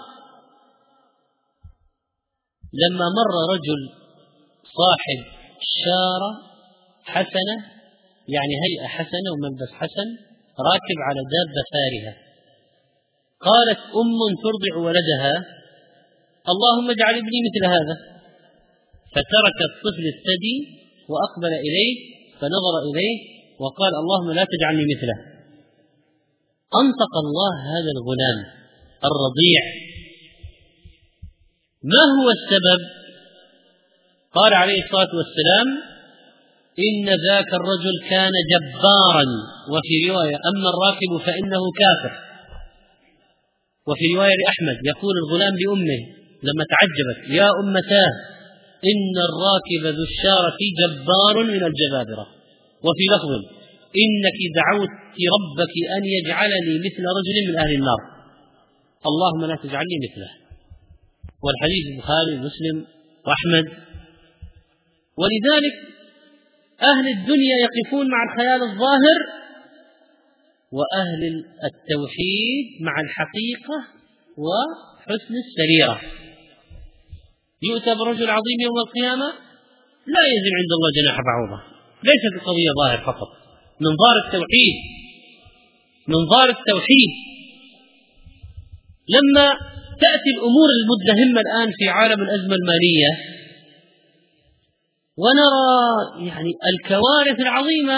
لما مر رجل صاحب شارة حسنة يعني هيئة حسنة وملبس حسن راكب على دابة فارهة، قالت أم ترضع ولدها اللهم اجعل ابني مثل هذا، فترك الطفل الثدي وأقبل إليه فنظر إليه وقال اللهم لا تجعلني مثله. أنطق الله هذا الغلام الرضيع. ما هو السبب؟ قال عليه الصلاة والسلام إن ذاك الرجل كان جبارا، وفي رواية أما الراكب فإنه كافر. وفي رواية لأحمد يقول الغلام لأمه لما تعجبت يا أمتاه إن الراكب ذو الشارة جبار من الجبابرة. وفي لفظ إنك دعوت ربك أن يجعلني مثل رجل من أهل النار اللهم لا تجعلني مثله. والحديث البخاري ومسلم وأحمد. ولذلك أهل الدنيا يقفون مع الخيال الظاهر وأهل التوحيد مع الحقيقة وحسن السريرة. يؤتى برجل عظيم يوم القيامة لا يزن عند الله جناح بعوضة. ليست القضية ظاهر فقط، منظار التوحيد منظار التوحيد. لما تأتي الأمور المدهمة الآن في عالم الأزمة المالية ونرى يعني الكوارث العظيمة،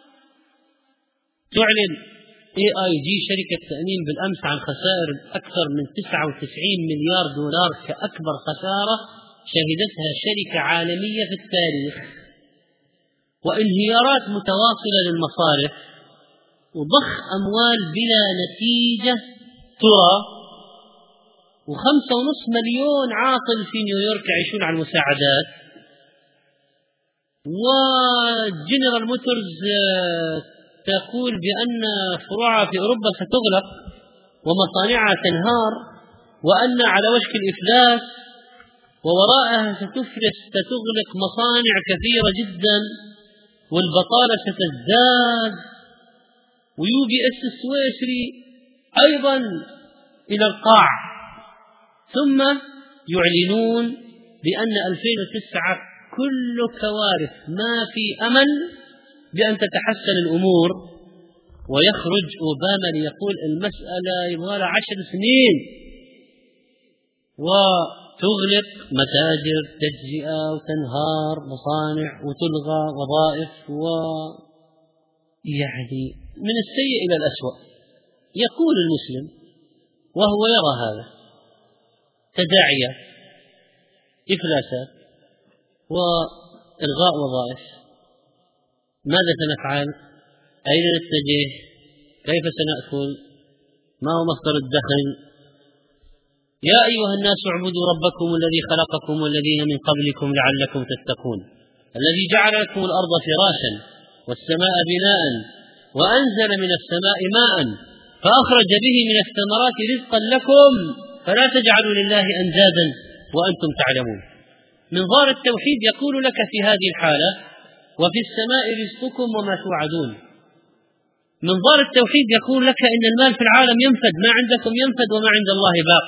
تعلن إيه آي جي شركة تأمين بالأمس عن خسائر أكثر من تسعة وتسعين مليار دولار كأكبر خسارة شهدتها شركة عالمية في التاريخ، وانهيارات متواصلة للمصارف وضخ أموال بلا نتيجة ترى، وخمسة ونصف مليون عاطل في نيويورك يعيشون على المساعدات، وجنرال موتورز تقول بأن فروعها في أوروبا ستغلق ومصانعها تنهار وأن على وشك الإفلاس ووراءها ستفلس ستغلق مصانع كثيرة جدا، والبطالة ستزداد، ويو بي اس السويسري أيضا إلى القاع، ثم يعلنون بأن ألفين وتسعة كل كوارث، ما في أمل بأن تتحسن الأمور، ويخرج أوباما ليقول المسألة يبغى لها عشر سنين، وتغلق متاجر تجزئة وتنهار مصانع وتلغى وظائف، ويعني من السيء إلى الأسوأ. يقول المسلم وهو يرى هذا تداعيات، إفلاسات، وإلغاء وظائف، ماذا سنفعل؟ أين نتجه؟ كيف سنأكل؟ ما هو مصدر الدخل؟ يا أيها الناس اعبدوا ربكم الذي خلقكم والذين من قبلكم لعلكم تتقون، الذي جعل لكم الأرض فراشا والسماء بناء وأنزل من السماء ماء فأخرج به من الثمرات رزقا لكم فلا تجعلوا لله أندادا وأنتم تعلمون. منظار التوحيد يقول لك في هذه الحالة وفي السماء رزقكم وما توعدون. منظار التوحيد يقول لك إن المال في العالم ينفد، ما عندكم ينفد وما عند الله باق.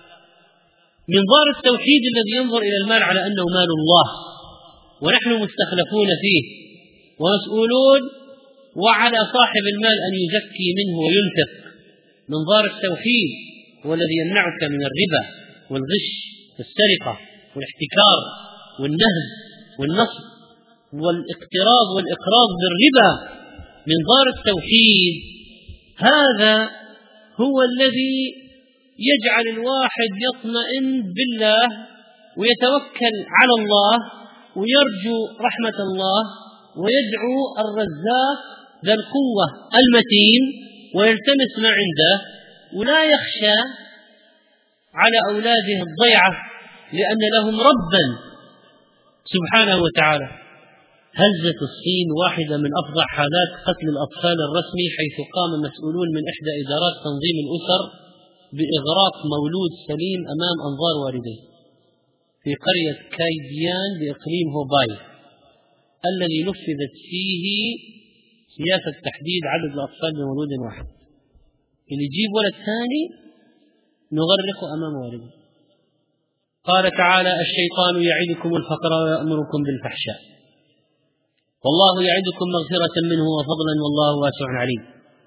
منظار التوحيد الذي ينظر إلى المال على أنه مال الله ونحن مستخلفون فيه ومسؤولون، وعلى صاحب المال أن يزكي منه وينفق. منظار التوحيد هو الذي يمنعك من الربا والغش والسرقة والاحتكار والنهب والنصب والاقتراض والإقراض بالربا. منظار التوحيد هذا هو الذي يجعل الواحد يطمئن بالله ويتوكل على الله ويرجو رحمة الله ويدعو الرزاق ذا القوة المتين ويلتمس ما عنده، ولا يخشى على أولاده الضيعة لأن لهم ربا سبحانه وتعالى. هزة الصين واحدة من أفظع حالات قتل الأطفال الرسمي، حيث قام مسؤولون من إحدى إدارات تنظيم الأسر بإغراق مولود سليم أمام أنظار والديه في قرية كايديان بإقليم هوباي، الذي نفذت فيه سياسة تحديد عدد الأطفال بمولود واحد، اللي يجيب ولد ثاني نغرقه أمام والده. قال تعالى: الشيطان يعدكم الفقر ويأمركم بالفحشاء والله يعدكم مغفرة منه وفضلا والله واسع عليم.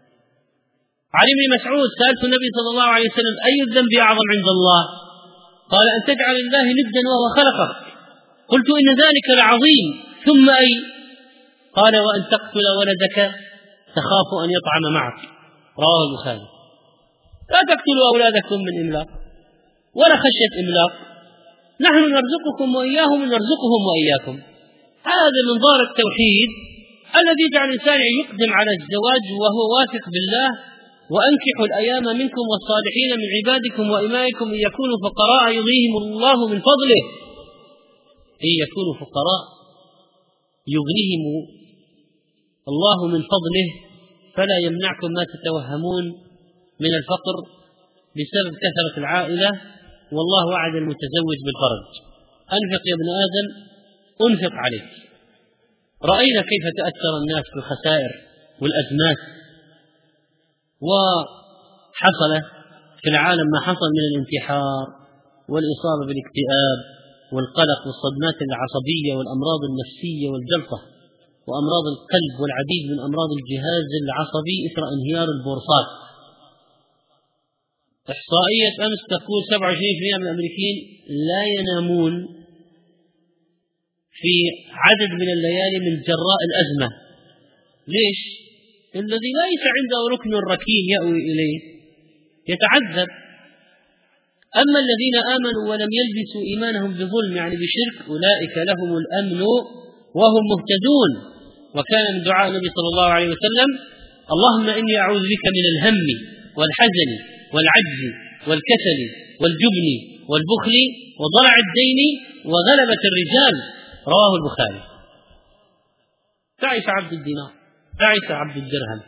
عن ابن مسعود: سألت النبي صلى الله عليه وسلم: أي الذنب أعظم عند الله؟ قال: أن تجعل لله ندا وهو خلقك. قلت: إن ذلك لعظيم، ثم أي؟ قال: وأن تقتل ولدك تخاف أن يطعم معك. رواه البخاري. لا تقتلوا أولادكم من إملاق ولا خشية إملاق، نحن نرزقكم وإياهم ونرزقهم وإياكم. هذا منظار التوحيد الذي يجعل الإنسان يقدم على الزواج وهو واثق بالله: وأنكحوا الأيام منكم والصالحين من عبادكم وإمائكم إن يكونوا فقراء يغنيهم الله من فضله. إن يكونوا فقراء يغنيهم الله من فضله، فلا يمنعكم ما تتوهمون من الفقر بسبب كثرة العائلة، والله وعد المتزوج بالفرج: أنفق يا ابن آدم أنفق عليك. رأينا كيف تأثر الناس بالخسائر والأزمات، وحصل في العالم ما حصل من الانتحار والإصابة بالاكتئاب والقلق والصدمات العصبية والأمراض النفسية والجلطة وأمراض القلب والعديد من أمراض الجهاز العصبي إثر انهيار البورصات. إحصائية أمس تقول سبعة وعشرين بالمئة من الأمريكيين لا ينامون في عدد من الليالي من جراء الأزمة. ليش؟ الذي ليس عنده ركن ركين يأوي إليه يتعذب. أما الذين آمنوا ولم يلبسوا إيمانهم بظلم يعني بشرك أولئك لهم الأمن وهم مهتدون. وكان من دعاء النبي صلى الله عليه وسلم: اللهم إني أعوذ بك من الهم والحزن والعجز والكسل والجبن والبخل وضلع الدين وغلبة الرجال. رواه البخاري. تعس عبد الدينار، تعس عبد الدرهم.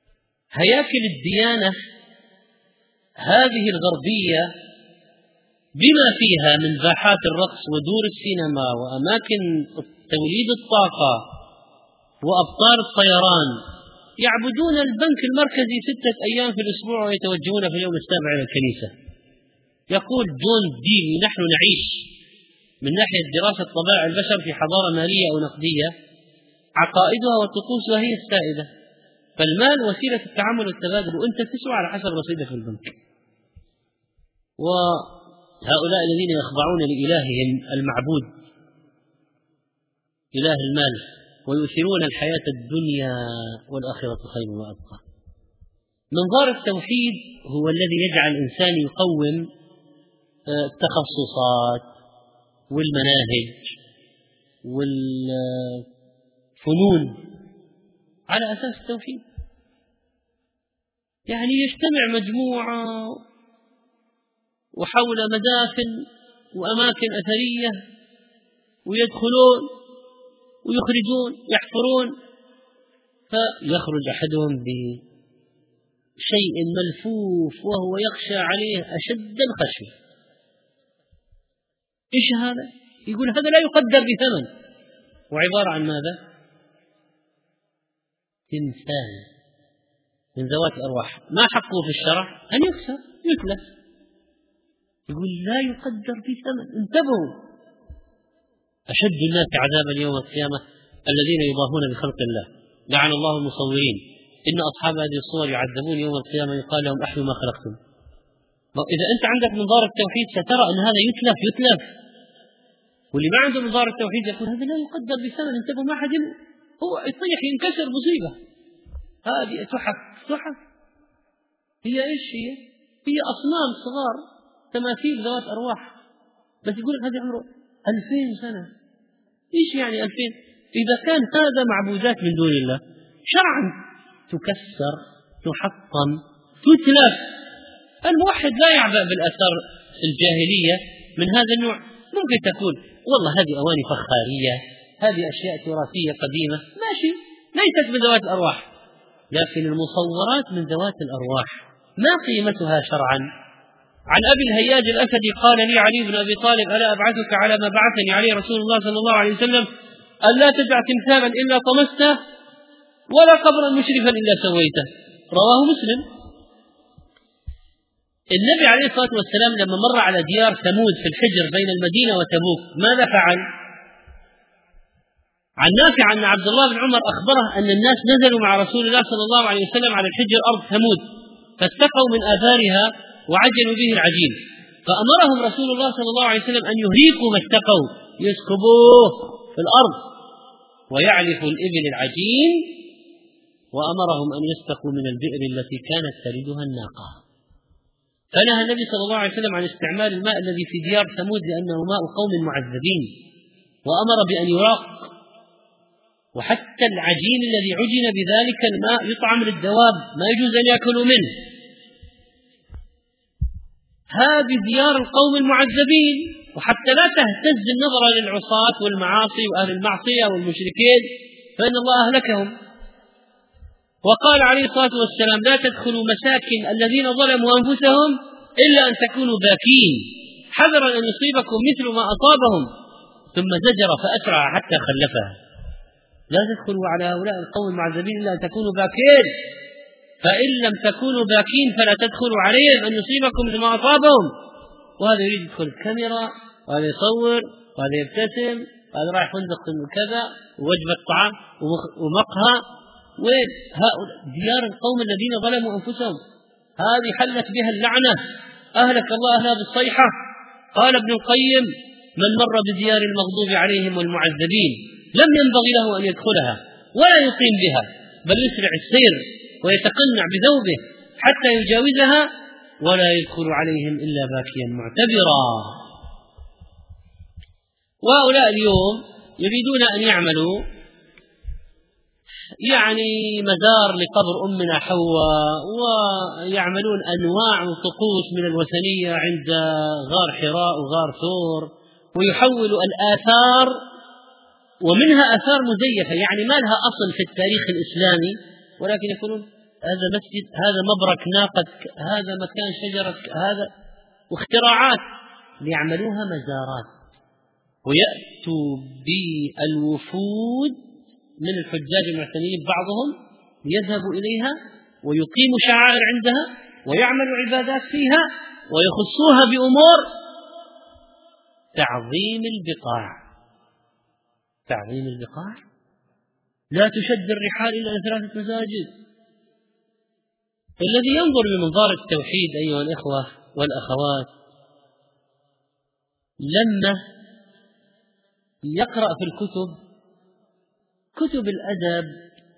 هياكل الديانة هذه الغربية بما فيها من باحات الرقص ودور السينما وأماكن توليد الطاقة وأبطال الطيران، يعبدون البنك المركزي ستة أيام في الأسبوع ويتوجهون في اليوم السابع إلى الكنيسة. يقول جون ديلي: نحن نعيش من ناحية دراسة طبائع البشر في حضارة مالية أو نقدية عقائدها وطقوسها هي السائدة، فالمال وسيلة التعامل والتبادل، وأنت تسوى على حسب رصيدك في البنك. وهؤلاء الذين يخضعون لإلههم المعبود إله المال ويؤثرون الحياة الدنيا والآخرة خير وأبقى. منظار التوحيد هو الذي يجعل الإنسان يقوم التخصصات والمناهج والفنون على أساس التوحيد. يعني يجتمع مجموعة وحول مدافن وأماكن أثرية ويدخلون ويخرجون يحفرون، فيخرج أحدهم بشيء ملفوف وهو يخشى عليه أشد الخشية. إيش هذا؟ يقول هذا لا يقدر بثمن، وعبارة عن ماذا؟ تمثال من ذوات الأرواح، ما حقه في الشرع أن يكسر يتلف، يقول لا يقدر بثمن. انتبهوا، أشد الناس عذابا يوم القيامة الذين يضاهون بخلق الله، لعن الله المصورين، إن أصحاب هذه الصور يعذبون يوم القيامة يقال لهم أحيوا ما خلقتم. إذا أنت عندك منظار التوحيد سترى أن هذا يتلف يتلف، واللي ما عنده منظار التوحيد يقول هذا لا يقدر بثمن. انتبهوا، ما حد هو يطيح ينكسر مصيبة. هذه تحف تحف هي إيش هي؟ هي أصنام صغار تماثيل ذوات أرواح، بس يقول هذه عمره ألفين سنة. إيش يعني ألفين؟ إذا كان هذا معبودات من دون الله شرعا تكسر تحطم تتلف. الموحد لا يعبأ بالآثار الجاهلية من هذا النوع. ممكن تكون والله هذه أواني فخارية، هذه أشياء تراثية قديمة، ماشي، ليست من ذوات الأرواح، لكن المصورات من ذوات الأرواح ما قيمتها شرعا؟ عن أبي الهياج الأسدي قال لي علي بن أبي طالب: ألا أبعثك على ما بعثني عليه رسول الله صلى الله عليه وسلم، ألا تدع تمثالا إلا طمسته ولا قبرا مشرفا إلا سويته. رواه مسلم. النبي عليه الصلاة والسلام لما مر على ديار ثمود في الحجر بين المدينة وتبوك ماذا فعل؟ عن نافع أن عبد الله بن عمر أخبره أن الناس نزلوا مع رسول الله صلى الله عليه وسلم على الحجر أرض ثمود فاستقوا من آثارها وعجلوا به العجين، فأمرهم رسول الله صلى الله عليه وسلم أن يهريقوا ما استقوا، يسكبوه في الأرض ويعلفوا الإبل العجين، وأمرهم أن يستقوا من البئر التي كانت تلدها الناقة. فنهى النبي صلى الله عليه وسلم عن استعمال الماء الذي في ديار ثمود لأنه ماء قوم معذبين، وأمر بأن يراق، وحتى العجين الذي عجن بذلك الماء يطعم للدواب، ما يجوز أن يأكلوا منه. هذه ديار القوم المعذبين، وحتى لا تهتز النظر للعصاة والمعاصي وأهل المعصية والمشركين فإن الله أهلكهم. وقال عليه الصلاة والسلام: لا تدخلوا مساكن الذين ظلموا أنفسهم إلا أن تكونوا باكين حذرا أن يصيبكم مثل ما أصابهم، ثم زجر فأسرع حتى خلفها. لا تدخلوا على هؤلاء القوم المعذبين إلا أن تكونوا باكين، فإن لم تكونوا باكين فلا تدخلوا عليهم أن يصيبكم مثل ما أصابهم. وهذا يريد يدخل الكاميرا، وهذا يصور، وهذا يبتسم، وهذا رايح فندق كذا ووجبة طعام ومقهى. وين هؤلاء ديار القوم الذين ظلموا أنفسهم؟ هذه حلت بها اللعنة، أهلك الله أهلها بالصيحة. قال ابن القيم: من مر بديار المغضوب عليهم والمعذبين لم ينبغي له أن يدخلها ولا يقيم بها، بل يسرع السير ويتقنع بذوبه حتى يجاوزها، ولا يدخل عليهم إلا باكيا معتبرا. وهؤلاء اليوم يريدون أن يعملوا يعني مزار لقبر أمنا حواء، ويعملون أنواع وطقوس من الوثنية عند غار حراء وغار ثور، ويحولوا الآثار ومنها آثار مزيفة يعني ما لها أصل في التاريخ الإسلامي، ولكن يقولون هذا مسجد، هذا مبرك ناقة، هذا مكان شجرة، هذا واختراعات. ليعملوها مزارات، ويأتوا بالوفود من الحجاج المعتنين بعضهم ليذهبوا إليها ويقيموا شعائر عندها ويعملوا عبادات فيها ويخصوها بأمور تعظيم البقاع. تعظيم البقاع، لا تشد الرحال إلا لثلاثة مساجد. الذي ينظر بمنظار التوحيد أيها الإخوة والأخوات لما يقرأ في الكتب، كتب الأدب،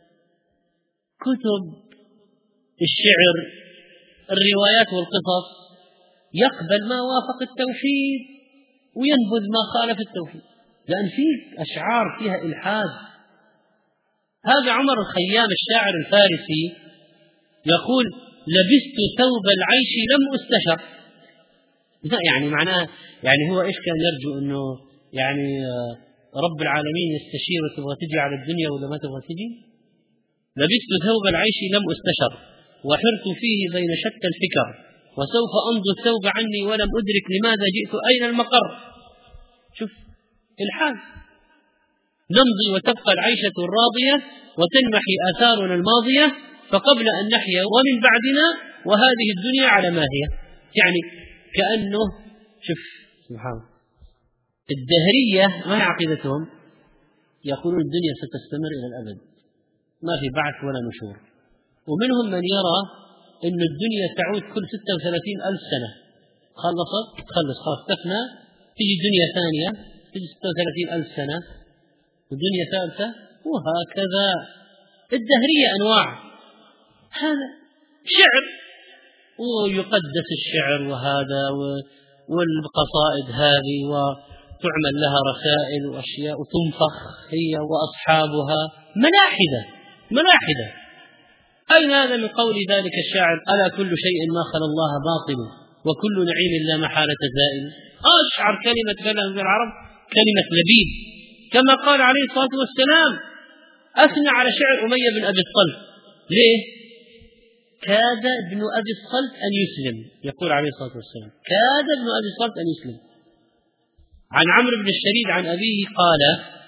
كتب الشعر، الروايات والقصص، يقبل ما وافق التوحيد وينبذ ما خالف التوحيد، لأن فيه أشعار فيها إلحاد. هذا عمر الخيام الشاعر الفارسي يقول: لبست ثوب العيش لم أستشر. يعني معناه يعني هو إيش كان يرجو؟ إنه يعني رب العالمين يستشير وتبغى تجي على الدنيا ولا ما تبغى تجي؟ لبست ثوب العيش لم أستشر وحرت فيه بين شتى الفكر وسوف أمضي الثوب عني ولم أدرك لماذا جئت أين المقر. شوف الحال، نمضي وتبقى العيشة الراضية وتنمحي آثارنا الماضية، فقبل أن نحيا ومن بعدنا وهذه الدنيا على ما هي. يعني كأنه شوف سبحان الله، الدهرية ما هي عقيدتهم؟ يقولون الدنيا ستستمر إلى الأبد، ما في بعث ولا نشور. ومنهم من يرى أن الدنيا تعود كل ستة وثلاثين ألف سنة، خلصت تخلص خلاص تفنى، تجي دنيا ثانية تجي ستة وثلاثين ألف سنة ودنيا ثالثة، وهكذا. الدهرية أنواع، هذا شعر ويقدس الشعر وهذا والقصائد هذه وتعمل لها رسائل وأشياء وتنفخ هي وأصحابها ملاحدة ملاحدة. أين هذا من قول ذلك الشاعر: ألا كل شيء ما خلا الله باطل وكل نعيم لا محالة زائل. أشعر كلمة كلام العرب كلمة لبيب، كما قال عليه الصلاة والسلام أثنى على شعر أمية بن أبي الصلت. ليه؟ كاد ابن أبي الصلت أن يسلم، يقول عليه الصلاة والسلام كاد ابن أبي الصلت أن يسلم. عن عمرو بن الشريد عن أبيه قال: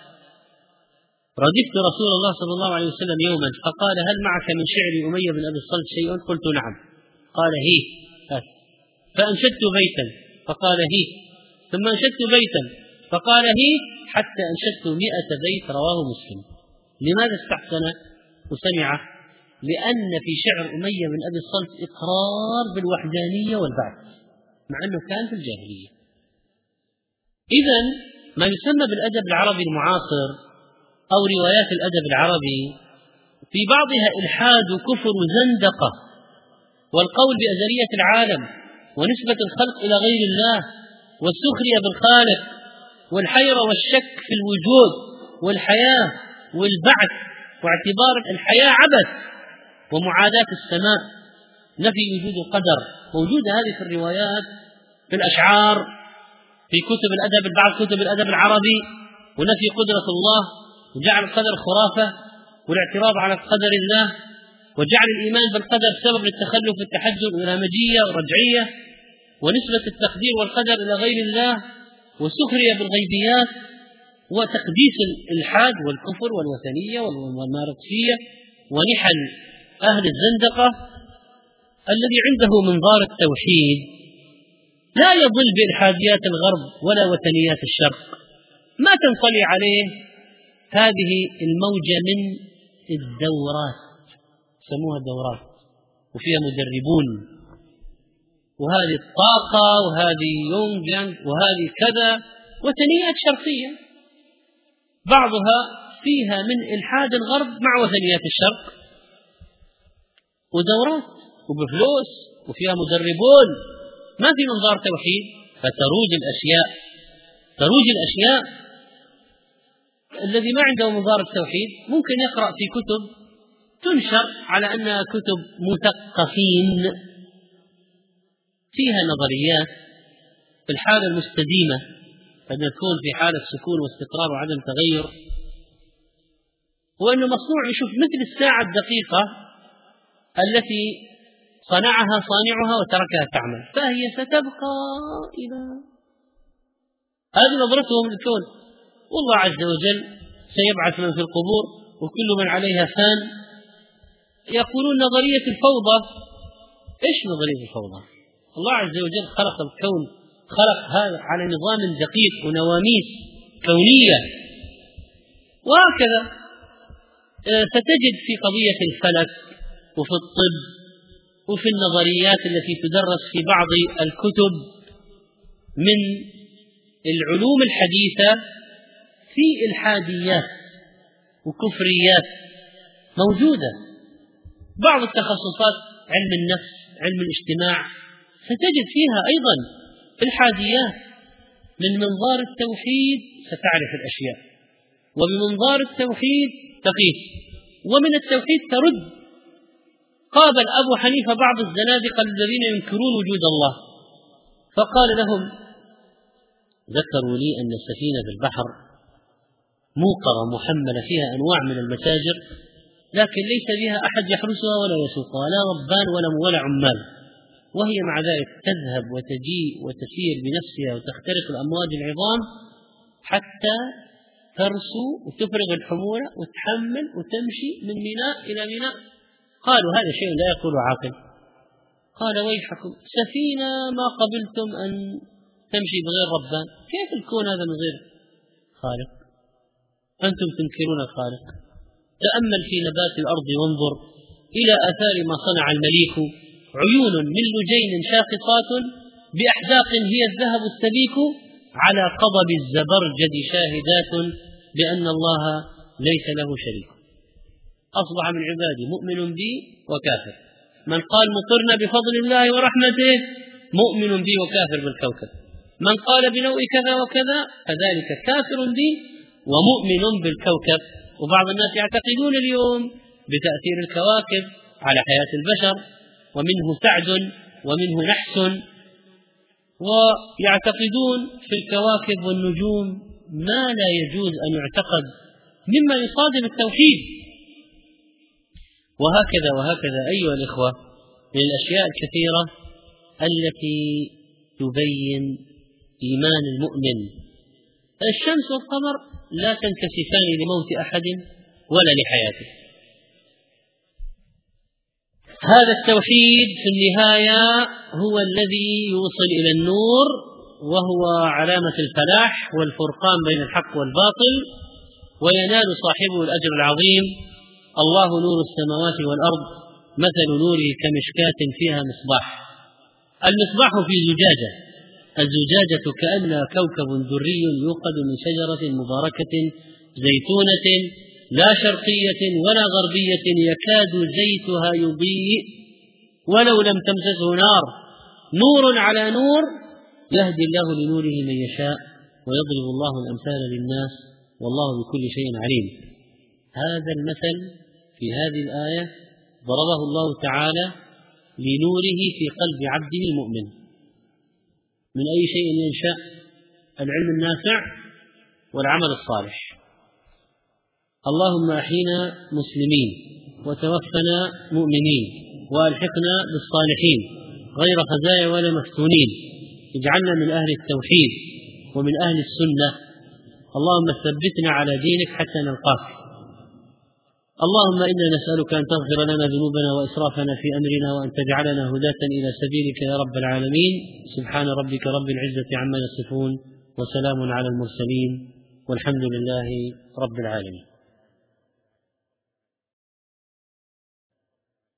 ردفت رسول الله صلى الله عليه وسلم يوما فقال: هل معك من شعر أمية بن أبي الصلت شيء؟ قلت: نعم. قال: هي. فأنشدت بيتا فقال: هي. ثم أنشدت بيتا فقال: هي، حتى أنشدت مئة بيت. رواه مسلم. لماذا استحسن وسمعه؟ لأن في شعر أمية بن أبي الصلت إقرار بالوحدانية والبعث، مع أنه كان في الجاهلية. إذن ما يسمى بالأدب العربي المعاصر أو روايات الأدب العربي في بعضها إلحاد وكفر وزندقة، والقول بأزلية العالم ونسبة الخلق إلى غير الله والسخرية بالخالق والحيرة والشك في الوجود والحياة والبعث واعتبار الحياة عبث ومعاداة السماء، نفي وجود القدر. موجودة هذه في الروايات، في الأشعار، في كتب الأدب، بعض كتب الأدب العربي، ونفي قدرة الله وجعل القدر خرافة والاعتراض على قدر الله وجعل الإيمان بالقدر سبب للتخلف والتحجر والهمجية والرجعية ونسبة التقدير والقدر إلى غير الله والسخرية بالغيبيات وتقديس الإلحاد والكفر والوثنية والماركسية ونحل أهل الزندقة. الذي عنده منظار التوحيد لا يضل بإلحاديات الغرب ولا وثنيات الشرق، ما تنطلي عليه هذه الموجة من الدورات، سموها دورات، وفيها مدربون، وهذه الطاقة وهذه يونغ وهذه كذا، وثنيات شرقية بعضها فيها من إلحاد الغرب مع وثنيات الشرق، ودورات وبفلوس وفيها مدربون، ما في منظار توحيد، فتروج الأشياء تروج الأشياء. الذي ما عنده منظار التوحيد ممكن يقرأ في كتب تنشر على أنها كتب مثقفين فيها نظريات في الحالة المستديمة، قد يكون في حالة سكون واستقرار وعدم تغير، وأنه مصنوع يشوف مثل الساعة الدقيقة التي صنعها صانعها وتركها تعمل، فهي ستبقى إلى هذه نظرتهم للكون. والله عز وجل سيبعث من في القبور وكل من عليها فان. يقولون نظرية الفوضى. إيش نظرية الفوضى؟ الله عز وجل خلق الكون، خلق هذا على نظام دقيق ونواميس كونية. وهكذا ستجد في قضية الفلك وفي الطب وفي النظريات التي تدرس في بعض الكتب من العلوم الحديثة في إلحاديات وكفريات موجودة. بعض التخصصات علم النفس، علم الاجتماع، ستجد فيها أيضا إلحاديات. من منظار التوحيد ستعرف الأشياء، وبمنظار التوحيد تقيس، ومن التوحيد ترد. قابل أبو حنيفة بعض الزنادقة الذين ينكرون وجود الله، فقال لهم: ذكروا لي أن السفينة في البحر موقرة محملة فيها أنواع من المتاجر، لكن ليس بها أحد يحرسها ولا يسوقها، لا ربان ولا ولا عمال، وهي مع ذلك تذهب وتجيء وتسير بنفسها وتخترق الأمواج العظام حتى ترسو وتفرغ الحمولة وتحمل وتمشي من ميناء إلى ميناء. قالوا: هذا شيء لا يقول عاقل. قال: ويحكم، سفينة ما قبلتم أن تمشي بغير ربان، كيف الكون هذا من غير خالق؟ أنتم تنكرون الخالق. تأمل في نبات الأرض وانظر إلى آثار ما صنع المليك. عيون من لجين شاخصات بأحداق هي الذهب السبيك، على قضب الزبرجد شاهدات بأن الله ليس له شريك. أصبح من عبادي مؤمن بي وكافر. من قال مطرنا بفضل الله ورحمته مؤمن بي وكافر بالكوكب. من قال بنوء كذا وكذا فذلك كافر بي ومؤمن بالكوكب. وبعض الناس يعتقدون اليوم بتأثير الكواكب على حياة البشر، ومنه سعد ومنه نحس، ويعتقدون في الكواكب والنجوم ما لا يجوز أن يعتقد مما يصادم التوحيد. وهكذا وهكذا أيها الإخوة من الأشياء الكثيرة التي تبين إيمان المؤمن. الشمس والقمر لا تنكسفان لموت أحد ولا لحياته. هذا التوحيد في النهاية هو الذي يوصل إلى النور، وهو علامة الفلاح والفرقان بين الحق والباطل، وينال صاحبه الأجر العظيم. الله نور السماوات والأرض مثل نوره كمشكاة فيها مصباح. المصباح في زجاجة، الزجاجة كأنها كوكب دري يوقد من شجرة مباركة زيتونة لا شرقية ولا غربية يكاد زيتها يضيء ولو لم تمسسه نار، نور على نور يهدي الله لنوره من يشاء ويضرب الله الأمثال للناس والله بكل شيء عليم. هذا المثل في هذه الآية ضربه الله تعالى لنوره في قلب عبده المؤمن. من أي شيء ينشأ؟ العلم النافع والعمل الصالح. اللهم أحينا مسلمين وتوفنا مؤمنين وألحقنا بالصالحين غير خزايا ولا مفتونين. اجعلنا من أهل التوحيد ومن أهل السنة. اللهم ثبتنا على دينك حتى نلقاك. اللهم إنا نسألك أن تغفر لنا ذنوبنا وإسرافنا في أمرنا وأن تجعلنا هداة إلى سبيلك يا رب العالمين. سبحان ربك رب العزة عما يصفون وسلام على المرسلين والحمد لله رب العالمين.